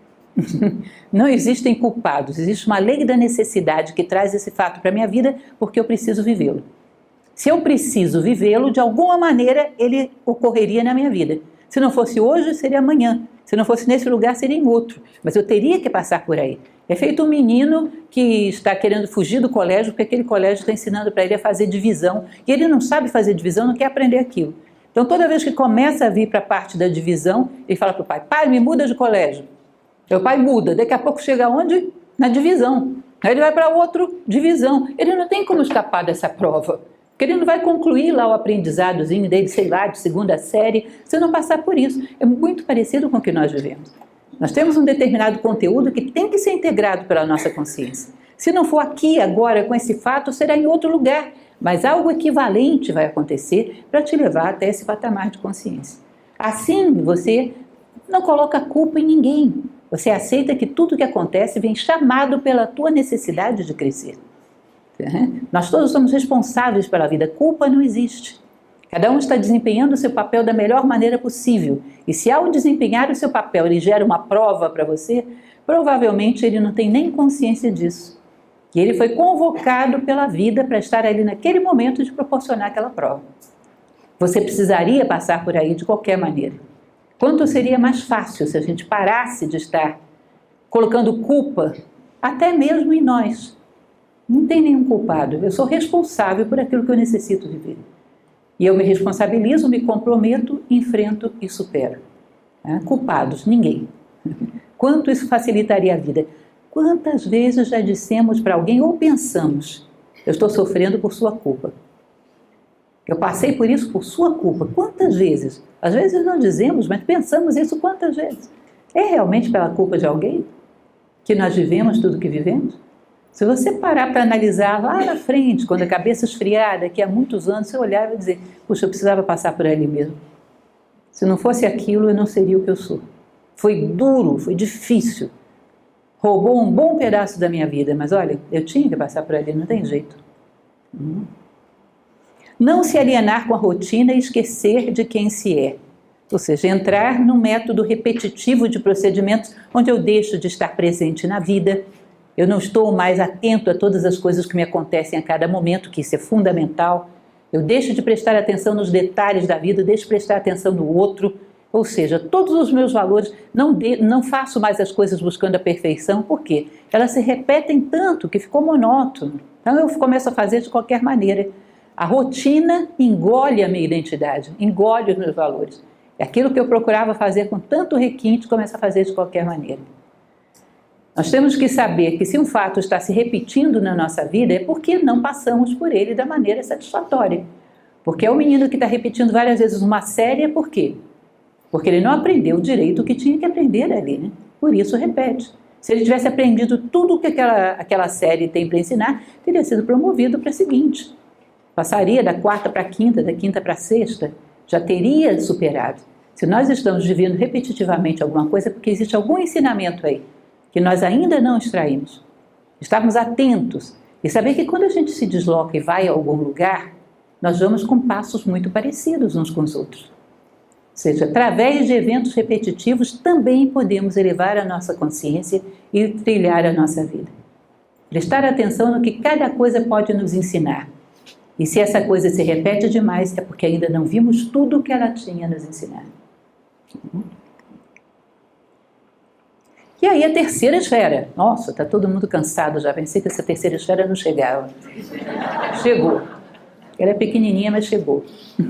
Não existem culpados, existe uma lei da necessidade que traz esse fato para a minha vida porque eu preciso vivê-lo. Se eu preciso vivê-lo, de alguma maneira ele ocorreria na minha vida. Se não fosse hoje, seria amanhã. Se não fosse nesse lugar, seria em outro. Mas eu teria que passar por aí. É feito um menino que está querendo fugir do colégio porque aquele colégio está ensinando para ele a fazer divisão. E ele não sabe fazer divisão, não quer aprender aquilo. Então, toda vez que começa a vir para a parte da divisão, ele fala para o pai, pai, me muda de colégio. O pai muda, daqui a pouco chega onde? Na divisão. Aí ele vai para outra divisão. Ele não tem como escapar dessa prova. Porque ele não vai concluir lá o aprendizadozinho dele, sei lá, de segunda série, se não passar por isso. É muito parecido com o que nós vivemos. Nós temos um determinado conteúdo que tem que ser integrado pela nossa consciência. Se não for aqui, agora, com esse fato, será em outro lugar. Mas algo equivalente vai acontecer para te levar até esse patamar de consciência. Assim, você não coloca culpa em ninguém. Você aceita que tudo que acontece vem chamado pela tua necessidade de crescer. Nós todos somos responsáveis pela vida. Culpa não existe. Cada um está desempenhando o seu papel da melhor maneira possível. E se ao desempenhar o seu papel ele gera uma prova para você, provavelmente ele não tem nem consciência disso. E ele foi convocado pela vida para estar ali naquele momento de proporcionar aquela prova. Você precisaria passar por aí de qualquer maneira. Quanto seria mais fácil se a gente parasse de estar colocando culpa até mesmo em nós. Não tem nenhum culpado. Eu sou responsável por aquilo que eu necessito viver. E eu me responsabilizo, me comprometo, enfrento e supero. Culpados, ninguém. Quanto isso facilitaria a vida? Quantas vezes já dissemos para alguém ou pensamos, eu estou sofrendo por sua culpa. Eu passei por isso por sua culpa. Quantas vezes? Às vezes não dizemos, mas pensamos isso quantas vezes? É realmente pela culpa de alguém que nós vivemos tudo o que vivemos? Se você parar para analisar lá na frente, quando a cabeça esfriar, daqui a muitos anos, você olhar e vai dizer, puxa, eu precisava passar por ali mesmo. Se não fosse aquilo, eu não seria o que eu sou. Foi duro, foi difícil. Roubou um bom pedaço da minha vida, mas olha, eu tinha que passar por ali, não tem jeito. Não se alienar com a rotina e esquecer de quem se é. Ou seja, entrar num método repetitivo de procedimentos onde eu deixo de estar presente na vida, eu não estou mais atento a todas as coisas que me acontecem a cada momento, que isso é fundamental. Eu deixo de prestar atenção nos detalhes da vida, deixo de prestar atenção no outro, ou seja, todos os meus valores, não faço mais as coisas buscando a perfeição, por quê? Elas se repetem tanto que ficou monótono. Então eu começo a fazer de qualquer maneira. A rotina engole a minha identidade, engole os meus valores. Aquilo que eu procurava fazer com tanto requinte, começa a fazer de qualquer maneira. Nós temos que saber que se um fato está se repetindo na nossa vida, é porque não passamos por ele da maneira satisfatória. Porque é o menino que está repetindo várias vezes uma série, por quê? Porque ele não aprendeu direito o que tinha que aprender ali, né? Por isso repete. Se ele tivesse aprendido tudo o que aquela série tem para ensinar, teria sido promovido para a seguinte. Passaria da quarta para a quinta, da quinta para a sexta, já teria superado. Se nós estamos vivendo repetitivamente alguma coisa, é porque existe algum ensinamento aí que nós ainda não extraímos. Estarmos atentos e saber que quando a gente se desloca e vai a algum lugar, nós vamos com passos muito parecidos uns com os outros. Ou seja, através de eventos repetitivos também podemos elevar a nossa consciência e trilhar a nossa vida. Prestar atenção no que cada coisa pode nos ensinar. E se essa coisa se repete demais, é porque ainda não vimos tudo o que ela tinha a nos ensinar. E aí a terceira esfera. Nossa, está todo mundo cansado já. Pensei que essa terceira esfera não chegava. Chegou. Ela é pequenininha, mas chegou.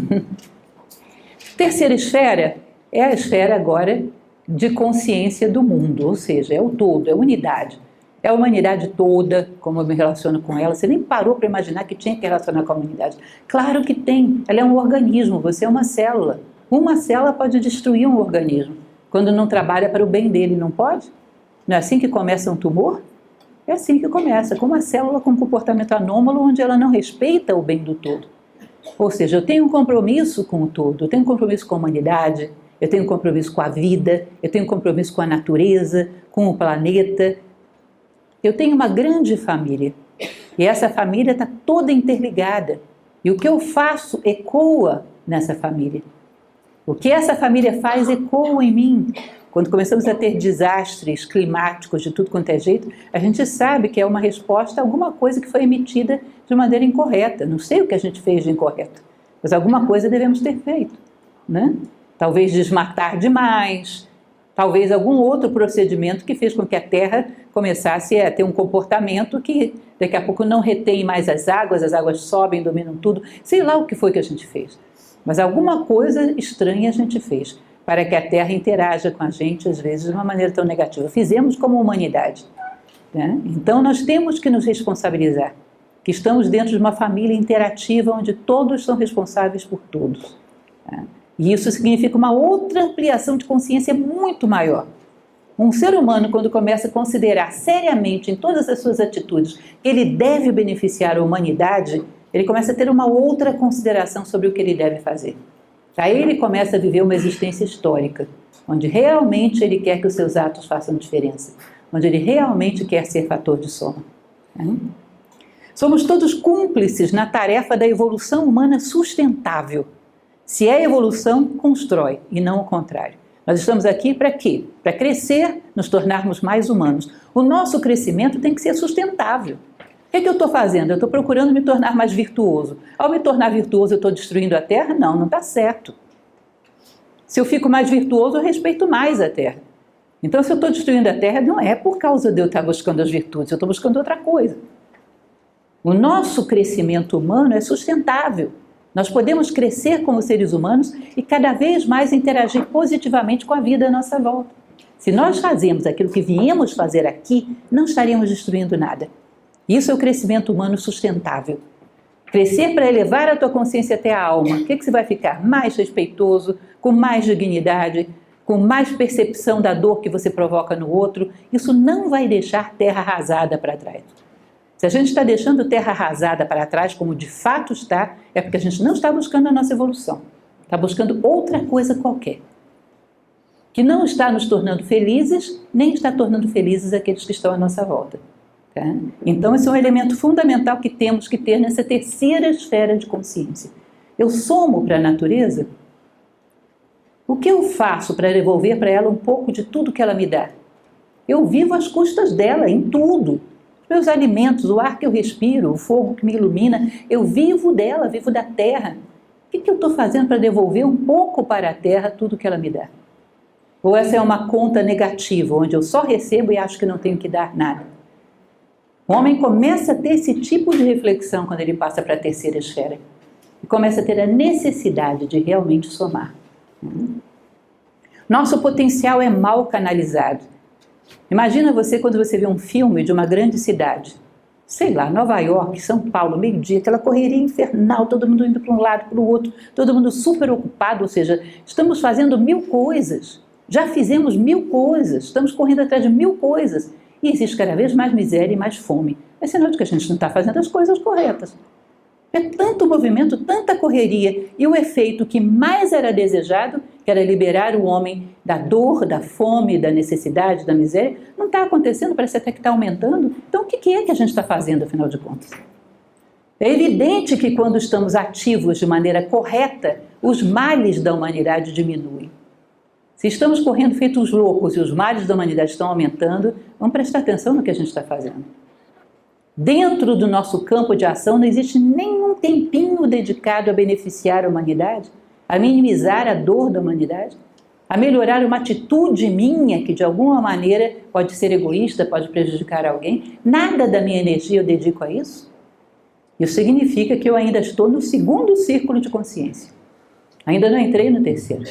Terceira esfera é a esfera agora de consciência do mundo. Ou seja, é o todo, é a unidade. É a humanidade toda, como eu me relaciono com ela. Você nem parou para imaginar que tinha que relacionar com a humanidade. Claro que tem. Ela é um organismo, você é uma célula. Uma célula pode destruir um organismo quando não trabalha para o bem dele, não pode? Não é assim que começa um tumor? É assim que começa, com uma célula com comportamento anômalo, onde ela não respeita o bem do todo. Ou seja, eu tenho um compromisso com o todo, eu tenho um compromisso com a humanidade, eu tenho um compromisso com a vida, eu tenho um compromisso com a natureza, com o planeta. Eu tenho uma grande família, e essa família está toda interligada. E o que eu faço ecoa nessa família. O que essa família faz ecoa em mim. Quando começamos a ter desastres climáticos de tudo quanto é jeito, a gente sabe que é uma resposta a alguma coisa que foi emitida de maneira incorreta. Não sei o que a gente fez de incorreto, mas alguma coisa devemos ter feito, né? Talvez desmatar demais, talvez algum outro procedimento que fez com que a Terra começasse a ter um comportamento que daqui a pouco não retém mais as águas sobem, dominam tudo. Sei lá o que foi que a gente fez, mas alguma coisa estranha a gente fez para que a Terra interaja com a gente, às vezes, de uma maneira tão negativa. Fizemos como humanidade, né? Então, nós temos que nos responsabilizar, que estamos dentro de uma família interativa onde todos são responsáveis por todos, né? E isso significa uma outra ampliação de consciência muito maior. Um ser humano, quando começa a considerar seriamente em todas as suas atitudes que ele deve beneficiar a humanidade, ele começa a ter uma outra consideração sobre o que ele deve fazer. Aí ele começa a viver uma existência histórica, onde realmente ele quer que os seus atos façam diferença, onde ele realmente quer ser fator de soma. Somos todos cúmplices na tarefa da evolução humana sustentável. Se é evolução, constrói, e não o contrário. Nós estamos aqui para quê? Para crescer, nos tornarmos mais humanos. O nosso crescimento tem que ser sustentável. O que é que eu estou fazendo? Eu estou procurando me tornar mais virtuoso. Ao me tornar virtuoso, eu estou destruindo a Terra? Não, não está certo. Se eu fico mais virtuoso, eu respeito mais a Terra. Então, se eu estou destruindo a Terra, não é por causa de eu estar buscando as virtudes, eu estou buscando outra coisa. O nosso crescimento humano é sustentável. Nós podemos crescer como seres humanos e cada vez mais interagir positivamente com a vida à nossa volta. Se nós fazemos aquilo que viemos fazer aqui, não estaríamos destruindo nada. Isso é o crescimento humano sustentável. Crescer para elevar a tua consciência até a alma. O que você vai ficar? Mais respeitoso, com mais dignidade, com mais percepção da dor que você provoca no outro. Isso não vai deixar terra arrasada para trás. Se a gente está deixando terra arrasada para trás, como de fato está, é porque a gente não está buscando a nossa evolução. está buscando outra coisa qualquer, que não está nos tornando felizes, nem está tornando felizes aqueles que estão à nossa volta. Tá? Então, esse é um elemento fundamental que temos que ter nessa terceira esfera de consciência. Eu somo para a natureza. O que eu faço para devolver para ela um pouco de tudo que ela me dá? Eu vivo às custas dela, em tudo. Os meus alimentos, o ar que eu respiro, o fogo que me ilumina, eu vivo dela, vivo da terra. O que eu estou fazendo para devolver um pouco para a terra tudo que ela me dá? Ou essa é uma conta negativa, onde eu só recebo e acho que não tenho que dar nada? O homem começa a ter esse tipo de reflexão quando ele passa para a terceira esfera. E começa a ter a necessidade de realmente somar. Nosso potencial é mal canalizado. Imagina você quando você vê um filme de uma grande cidade. Sei lá, Nova York, São Paulo, meio-dia, aquela correria infernal, todo mundo indo para um lado, para o outro, todo mundo super ocupado, ou seja, estamos fazendo 1000 coisas. Já fizemos 1000 coisas, estamos correndo atrás de 1000 coisas. E existe cada vez mais miséria e mais fome. É sinal de que a gente não está fazendo as coisas corretas. É tanto movimento, tanta correria, e o efeito que mais era desejado, que era liberar o homem da dor, da fome, da necessidade, da miséria, não está acontecendo, parece até que está aumentando. Então o que é que a gente está fazendo, afinal de contas? É evidente que quando estamos ativos de maneira correta, os males da humanidade diminuem. Se estamos correndo feitos loucos e os males da humanidade estão aumentando, vamos prestar atenção no que a gente está fazendo. Dentro do nosso campo de ação não existe nenhum tempinho dedicado a beneficiar a humanidade, a minimizar a dor da humanidade, a melhorar uma atitude minha que de alguma maneira pode ser egoísta, pode prejudicar alguém. Nada da minha energia eu dedico a isso. Isso significa que eu ainda estou no segundo círculo de consciência. Ainda não entrei no terceiro.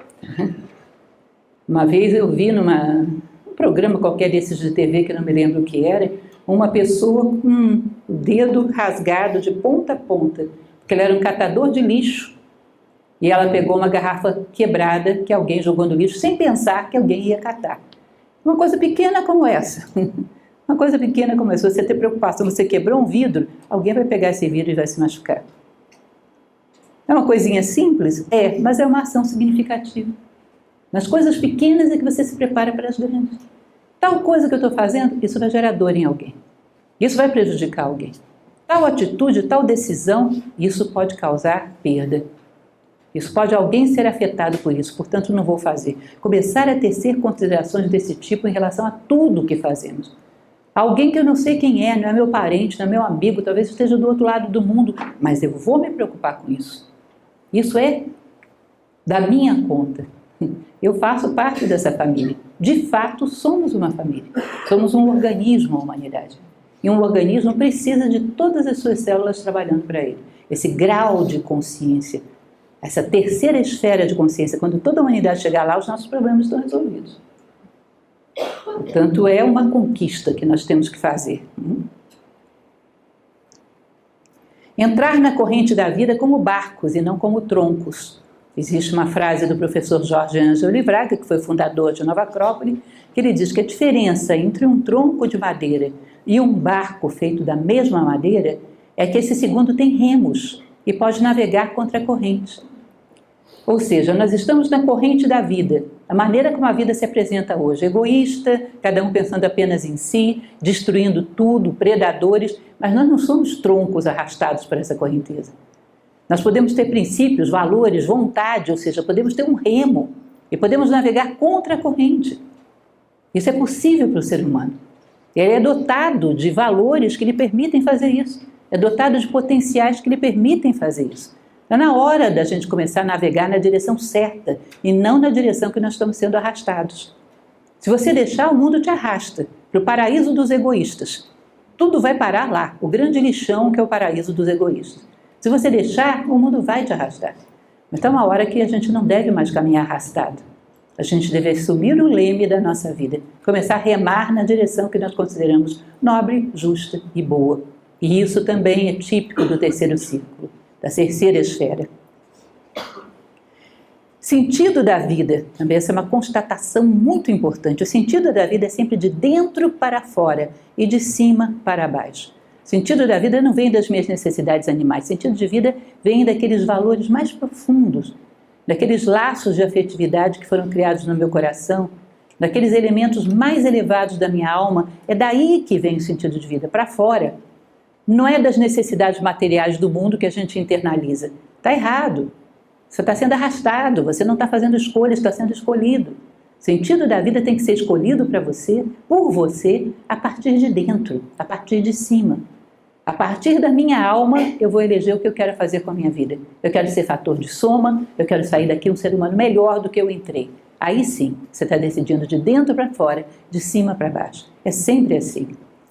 Uma vez eu vi num programa qualquer desses de TV, que não me lembro o que era, uma pessoa com o dedo rasgado de ponta a ponta, porque ela era um catador de lixo, e ela pegou uma garrafa quebrada que alguém jogou no lixo, sem pensar que alguém ia catar. Uma coisa pequena como essa, uma coisa pequena como essa, você ter preocupação, você quebrou um vidro, alguém vai pegar esse vidro e vai se machucar. É uma coisinha simples? É, mas é uma ação significativa. Nas coisas pequenas é que você se prepara para as grandes. Tal coisa que eu estou fazendo, isso vai gerar dor em alguém. Isso vai prejudicar alguém. Tal atitude, tal decisão, isso pode causar perda. Isso pode alguém ser afetado por isso, portanto não vou fazer. Começar a tecer considerações desse tipo em relação a tudo que fazemos. Alguém que eu não sei quem é, não é meu parente, não é meu amigo, talvez esteja do outro lado do mundo, mas eu vou me preocupar com isso. Isso é da minha conta. Eu faço parte dessa família. De fato, somos uma família. Somos um organismo, a humanidade. E um organismo precisa de todas as suas células trabalhando para ele. Esse grau de consciência, essa terceira esfera de consciência, quando toda a humanidade chegar lá, os nossos problemas estão resolvidos. Portanto, é uma conquista que nós temos que fazer. Entrar na corrente da vida como barcos e não como troncos. Existe uma frase do professor Jorge Ângelo Livraga, que foi fundador de Nova Acrópole, que ele diz que a diferença entre um tronco de madeira e um barco feito da mesma madeira é que esse segundo tem remos e pode navegar contra a corrente. Ou seja, nós estamos na corrente da vida, a maneira como a vida se apresenta hoje, egoísta, cada um pensando apenas em si, destruindo tudo, predadores, mas nós não somos troncos arrastados por essa correnteza. Nós podemos ter princípios, valores, vontade, ou seja, podemos ter um remo e podemos navegar contra a corrente. Isso é possível para o ser humano. Ele é dotado de valores que lhe permitem fazer isso. É dotado de potenciais que lhe permitem fazer isso. Está na hora da gente começar a navegar na direção certa e não na direção que nós estamos sendo arrastados. Se você deixar, o mundo te arrasta para o paraíso dos egoístas. Tudo vai parar lá, o grande lixão que é o paraíso dos egoístas. Se você deixar, o mundo vai te arrastar. Mas está uma hora que a gente não deve mais caminhar arrastado. A gente deve assumir o leme da nossa vida, começar a remar na direção que nós consideramos nobre, justa e boa. E isso também é típico do terceiro círculo, da terceira esfera. Sentido da vida, também essa é uma constatação muito importante. O sentido da vida é sempre de dentro para fora e de cima para baixo. O sentido da vida não vem das minhas necessidades animais. O sentido de vida vem daqueles valores mais profundos, daqueles laços de afetividade que foram criados no meu coração, daqueles elementos mais elevados da minha alma. É daí que vem o sentido de vida, para fora. Não é das necessidades materiais do mundo que a gente internaliza. Está errado. Você está sendo arrastado, você não está fazendo escolhas, está sendo escolhido. O sentido da vida tem que ser escolhido para você, por você, a partir de dentro, a partir de cima. A partir da minha alma, eu vou eleger o que eu quero fazer com a minha vida. Eu quero ser fator de soma, eu quero sair daqui um ser humano melhor do que eu entrei. Aí sim, você está decidindo de dentro para fora, de cima para baixo. É sempre assim.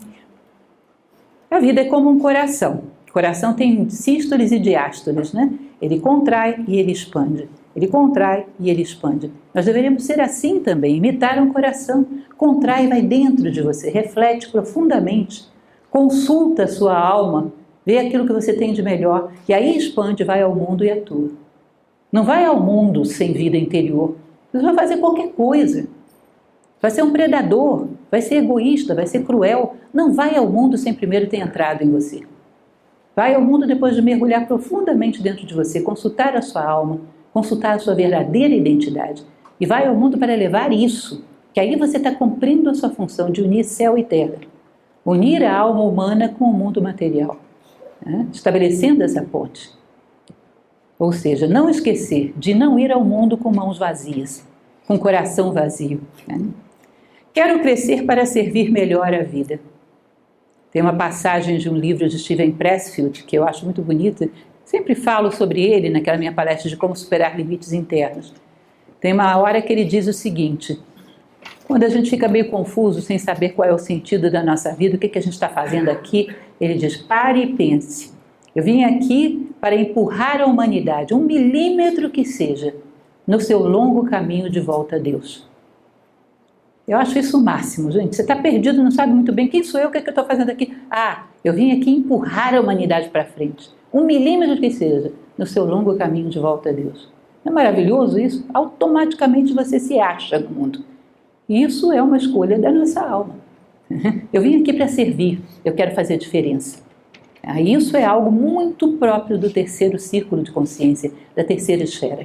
A vida é como um coração. O coração tem sístoles e diástoles, né? Ele contrai e ele expande. Ele contrai e ele expande. Nós deveríamos ser assim também, imitar um coração. Contrai e vai dentro de você, reflete profundamente, consulta a sua alma, vê aquilo que você tem de melhor e aí expande, vai ao mundo e atua. Não vai ao mundo sem vida interior. Você vai fazer qualquer coisa. Vai ser um predador, vai ser egoísta, vai ser cruel. Não vai ao mundo sem primeiro ter entrado em você. Vai ao mundo depois de mergulhar profundamente dentro de você, consultar a sua alma, consultar a sua verdadeira identidade. E vai ao mundo para levar isso, que aí você está cumprindo a sua função de unir céu e terra. Unir a alma humana com o mundo material, né? Estabelecendo essa ponte. Ou seja, não esquecer de não ir ao mundo com mãos vazias, com coração vazio, né? Quero crescer para servir melhor a vida. Tem uma passagem de um livro de Steven Pressfield que eu acho muito bonita. Sempre falo sobre ele naquela minha palestra de como superar limites internos. Tem uma hora que ele diz o seguinte: quando a gente fica meio confuso, sem saber qual é o sentido da nossa vida, o que a gente está fazendo aqui, ele diz: pare e pense. Eu vim aqui para empurrar a humanidade, 1 milímetro que seja, no seu longo caminho de volta a Deus. Eu acho isso o máximo, gente. Você está perdido, não sabe muito bem quem sou eu, o que eu estou fazendo aqui. Ah, eu vim aqui empurrar a humanidade para frente. 1 milímetro que seja, no seu longo caminho de volta a Deus. Não é maravilhoso isso? Automaticamente você se acha no mundo. E isso é uma escolha da nossa alma. Eu vim aqui para servir, eu quero fazer diferença. Isso é algo muito próprio do terceiro círculo de consciência, da terceira esfera.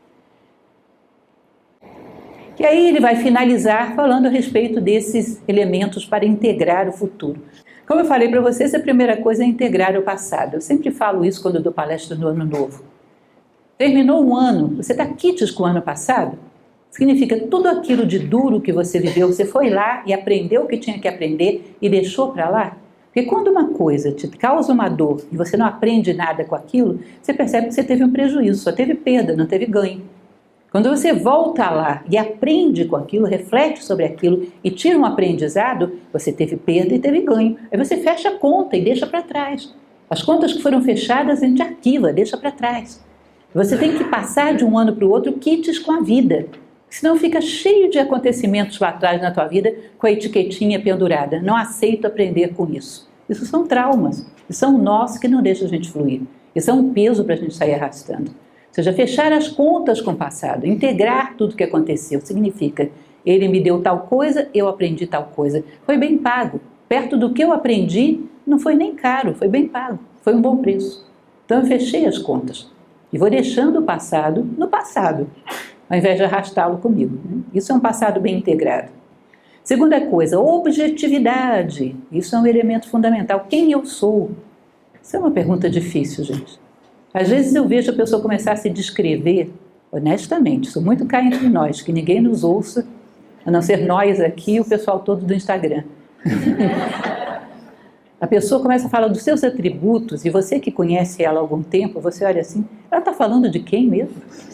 E aí ele vai finalizar falando a respeito desses elementos para integrar o futuro. Como eu falei para vocês, a primeira coisa é integrar o passado. Eu sempre falo isso quando eu dou palestra no Ano Novo. Terminou um ano, você está quites com o ano passado? Significa tudo aquilo de duro que você viveu, você foi lá e aprendeu o que tinha que aprender e deixou para lá? Porque quando uma coisa te causa uma dor e você não aprende nada com aquilo, você percebe que você teve um prejuízo, só teve perda, não teve ganho. Quando você volta lá e aprende com aquilo, reflete sobre aquilo e tira um aprendizado, você teve perda e teve ganho. Aí você fecha a conta e deixa para trás. As contas que foram fechadas a gente arquiva, deixa para trás. Você tem que passar de um ano para o outro quites com a vida. Senão fica cheio de acontecimentos lá atrás na tua vida com a etiquetinha pendurada. Não aceito aprender com isso. Isso são traumas. E são nós que não deixam a gente fluir. Isso é um peso para a gente sair arrastando. Ou seja, fechar as contas com o passado, integrar tudo que aconteceu, significa: ele me deu tal coisa, eu aprendi tal coisa. Foi bem pago. Perto do que eu aprendi, não foi nem caro, foi bem pago. Foi um bom preço. Então eu fechei as contas. E vou deixando o passado no passado, ao invés de arrastá-lo comigo. Isso é um passado bem integrado. Segunda coisa, objetividade. Isso é um elemento fundamental. Quem eu sou? Isso é uma pergunta difícil, gente. Às vezes eu vejo a pessoa começar a se descrever, honestamente, isso muito cá entre nós, que ninguém nos ouça, a não ser nós aqui e o pessoal todo do Instagram. A pessoa começa a falar dos seus atributos e você que conhece ela há algum tempo, você olha assim, ela está falando de quem mesmo?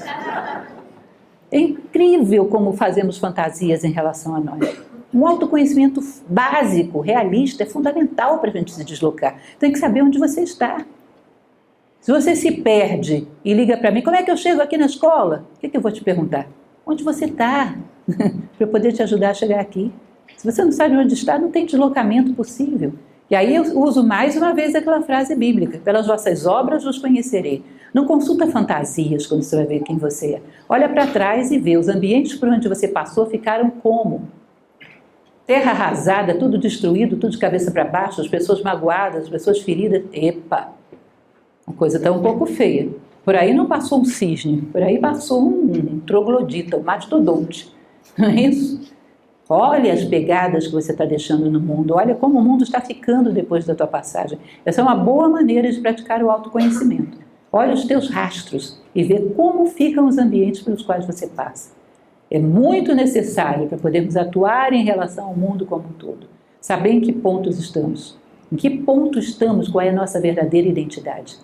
É incrível como fazemos fantasias em relação a nós. Um autoconhecimento básico, realista, é fundamental para a gente se deslocar. Tem que saber onde você está. Se você se perde e liga para mim, como é que eu chego aqui na escola? O que eu vou te perguntar? Onde você está? Para eu poder te ajudar a chegar aqui. Se você não sabe onde está, não tem deslocamento possível. E aí eu uso mais uma vez aquela frase bíblica: pelas vossas obras vos conhecerei. Não consulta fantasias quando você vai ver quem você é. Olha para trás e vê, os ambientes por onde você passou ficaram como? Terra arrasada, tudo destruído, tudo de cabeça para baixo, as pessoas magoadas, as pessoas feridas. Epa! A coisa está um pouco feia. Por aí não passou um cisne, por aí passou um troglodita, um mastodonte, não é isso? Olha as pegadas que você está deixando no mundo, olha como o mundo está ficando depois da tua passagem. Essa é uma boa maneira de praticar o autoconhecimento. Olha os teus rastros e vê como ficam os ambientes pelos quais você passa. É muito necessário para podermos atuar em relação ao mundo como um todo. Saber em que pontos estamos. Em que ponto estamos, qual é a nossa verdadeira identidade.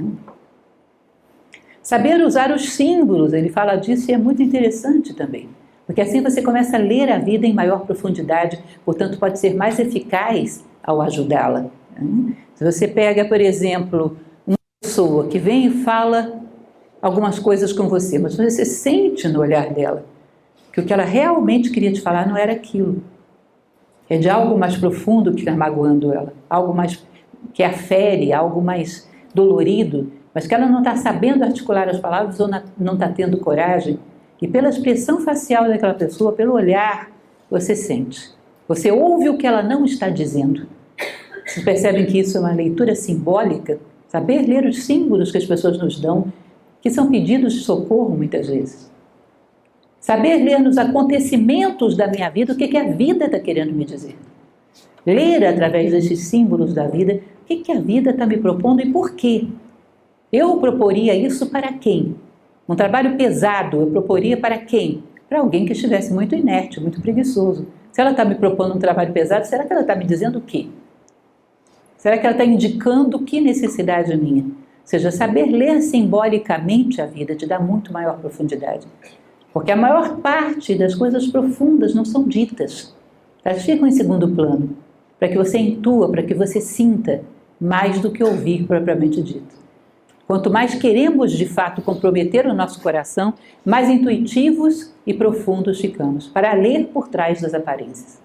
Saber usar os símbolos, ele fala disso e é muito interessante também. Porque assim você começa a ler a vida em maior profundidade, portanto pode ser mais eficaz ao ajudá-la. Se você pega, por exemplo, uma pessoa que vem e fala algumas coisas com você, mas você sente no olhar dela que o que ela realmente queria te falar não era aquilo. É de algo mais profundo que está magoando ela, algo mais que a fere, algo mais dolorido, mas que ela não está sabendo articular as palavras ou não está tendo coragem. E pela expressão facial daquela pessoa, pelo olhar, você sente. Você ouve o que ela não está dizendo. Vocês percebem que isso é uma leitura simbólica? Saber ler os símbolos que as pessoas nos dão, que são pedidos de socorro muitas vezes. Saber ler nos acontecimentos da minha vida o que a vida está querendo me dizer. Ler através desses símbolos da vida o que a vida está me propondo e por quê. Eu proporia isso para quem? Um trabalho pesado eu proporia para quem? Para alguém que estivesse muito inerte, muito preguiçoso. Se ela está me propondo um trabalho pesado, será que ela está me dizendo o quê? Será que ela está indicando que necessidade minha? Ou seja, saber ler simbolicamente a vida te dá muito maior profundidade. Porque a maior parte das coisas profundas não são ditas. Elas ficam em segundo plano, para que você intua, para que você sinta, mais do que ouvir propriamente dito. Quanto mais queremos, de fato, comprometer o nosso coração, mais intuitivos e profundos ficamos, para ler por trás das aparências.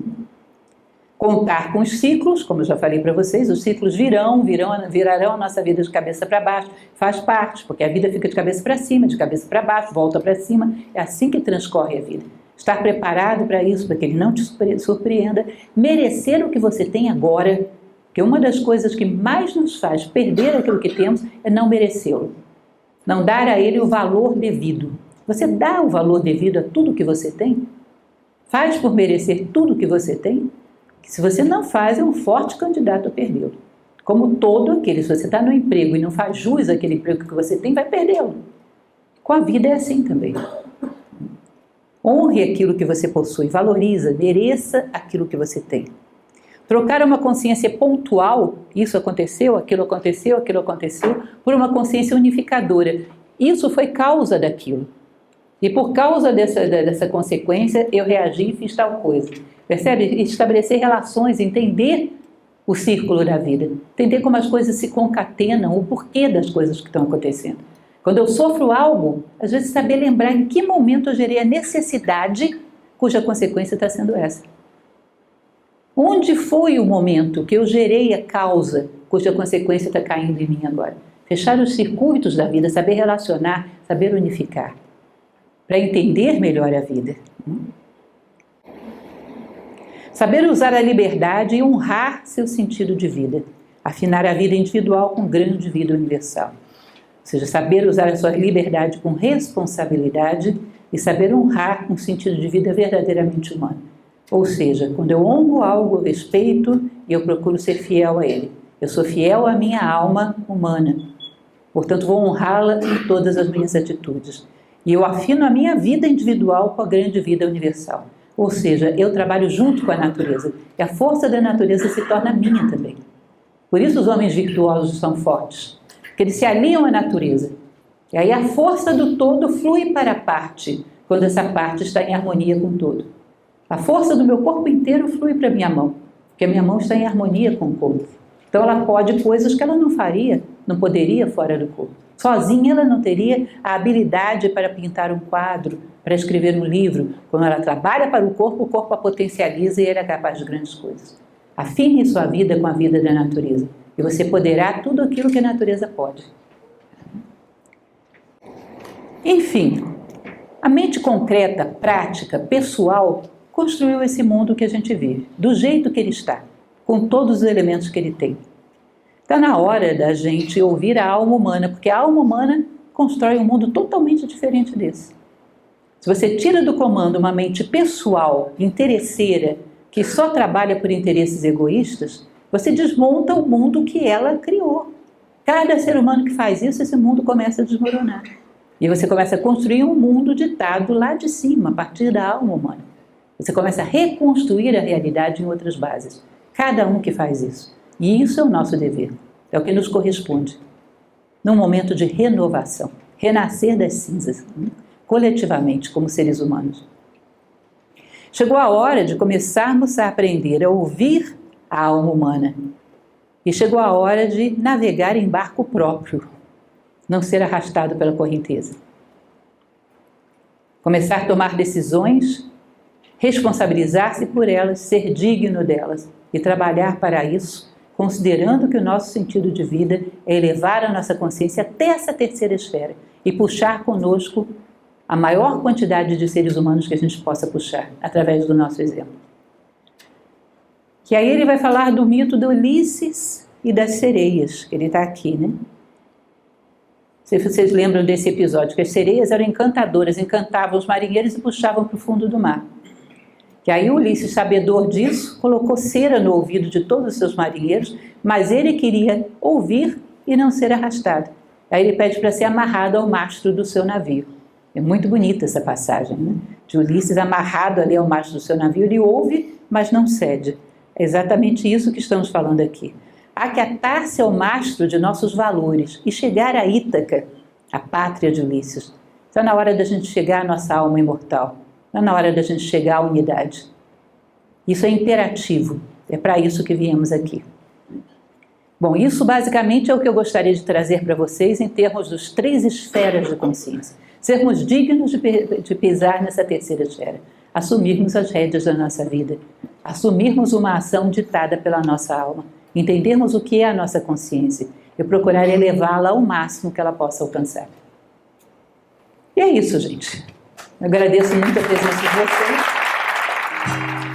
Contar com os ciclos, como eu já falei para vocês, os ciclos virarão a nossa vida de cabeça para baixo, faz parte, porque a vida fica de cabeça para cima, de cabeça para baixo, volta para cima, é assim que transcorre a vida. Estar preparado para isso, para que ele não te surpreenda, merecer o que você tem agora, porque uma das coisas que mais nos faz perder aquilo que temos é não merecê-lo, não dar a ele o valor devido. Você dá o valor devido a tudo que você tem? Faz por merecer tudo que você tem? Se você não faz, é um forte candidato a perdê-lo. Como todo aquele, se você está no emprego e não faz jus àquele emprego que você tem, vai perdê-lo. Com a vida é assim também. Honre aquilo que você possui, valoriza, mereça aquilo que você tem. Trocar uma consciência pontual, isso aconteceu, aquilo aconteceu, por uma consciência unificadora. Isso foi causa daquilo. E por causa dessa consequência, eu reagi e fiz tal coisa. Percebe? Estabelecer relações, entender o círculo da vida, entender como as coisas se concatenam, o porquê das coisas que estão acontecendo. Quando eu sofro algo, às vezes saber lembrar em que momento eu gerei a necessidade cuja consequência está sendo essa. Onde foi o momento que eu gerei a causa cuja consequência está caindo em mim agora? Fechar os circuitos da vida, saber relacionar, saber unificar, para entender melhor a vida. Saber usar a liberdade e honrar seu sentido de vida. Afinar a vida individual com grande vida universal. Ou seja, saber usar a sua liberdade com responsabilidade e saber honrar um sentido de vida verdadeiramente humano. Ou seja, quando eu honro algo, eu respeito e eu procuro ser fiel a ele. Eu sou fiel à minha alma humana. Portanto, vou honrá-la em todas as minhas atitudes. E eu afino a minha vida individual com a grande vida universal. Ou seja, eu trabalho junto com a natureza. E a força da natureza se torna minha também. Por isso os homens virtuosos são fortes. Porque eles se aliam à natureza. E aí a força do todo flui para a parte, quando essa parte está em harmonia com o todo. A força do meu corpo inteiro flui para a minha mão, porque a minha mão está em harmonia com o corpo. Então ela pode coisas que ela não faria, não poderia fora do corpo. Sozinha ela não teria a habilidade para pintar um quadro, para escrever um livro. Quando ela trabalha para o corpo a potencializa e ele é capaz de grandes coisas. Afine sua vida com a vida da natureza e você poderá tudo aquilo que a natureza pode. Enfim, a mente concreta, prática, pessoal, construiu esse mundo que a gente vive, do jeito que ele está, com todos os elementos que ele tem. Está na hora da gente ouvir a alma humana, porque a alma humana constrói um mundo totalmente diferente desse. Se você tira do comando uma mente pessoal, interesseira, que só trabalha por interesses egoístas, você desmonta o mundo que ela criou. Cada ser humano que faz isso, esse mundo começa a desmoronar. E você começa a construir um mundo ditado lá de cima, a partir da alma humana. Você começa a reconstruir a realidade em outras bases. Cada um que faz isso. E isso é o nosso dever. É o que nos corresponde. Num momento de renovação. Renascer das cinzas. Coletivamente, como seres humanos. Chegou a hora de começarmos a aprender a ouvir a alma humana. E chegou a hora de navegar em barco próprio. Não ser arrastado pela correnteza. Começar a tomar decisões, responsabilizar-se por elas, ser digno delas e trabalhar para isso, considerando que o nosso sentido de vida é elevar a nossa consciência até essa terceira esfera e puxar conosco a maior quantidade de seres humanos que a gente possa puxar, através do nosso exemplo. Que aí ele vai falar do mito do Ulisses e das sereias, que ele está aqui, né? Se vocês lembram desse episódio, que as sereias eram encantadoras, encantavam os marinheiros e puxavam para o fundo do mar. Que aí o Ulisses, sabedor disso, colocou cera no ouvido de todos os seus marinheiros, mas ele queria ouvir e não ser arrastado. Aí ele pede para ser amarrado ao mastro do seu navio. É muito bonita essa passagem, né? De Ulisses amarrado ali ao mastro do seu navio, ele ouve, mas não cede. É exatamente isso que estamos falando aqui. Há que atar-se ao mastro de nossos valores e chegar a Ítaca, a pátria de Ulisses. Está na hora da gente chegar à nossa alma imortal. Está na hora da gente chegar à unidade. Isso é imperativo. É para isso que viemos aqui. Bom, isso basicamente é o que eu gostaria de trazer para vocês em termos dos 3 esferas de consciência. Sermos dignos de pisar nessa terceira esfera. Assumirmos as rédeas da nossa vida. Assumirmos uma ação ditada pela nossa alma. Entendermos o que é a nossa consciência e procurar elevá-la ao máximo que ela possa alcançar. E é isso, gente. Eu agradeço muito a presença de vocês.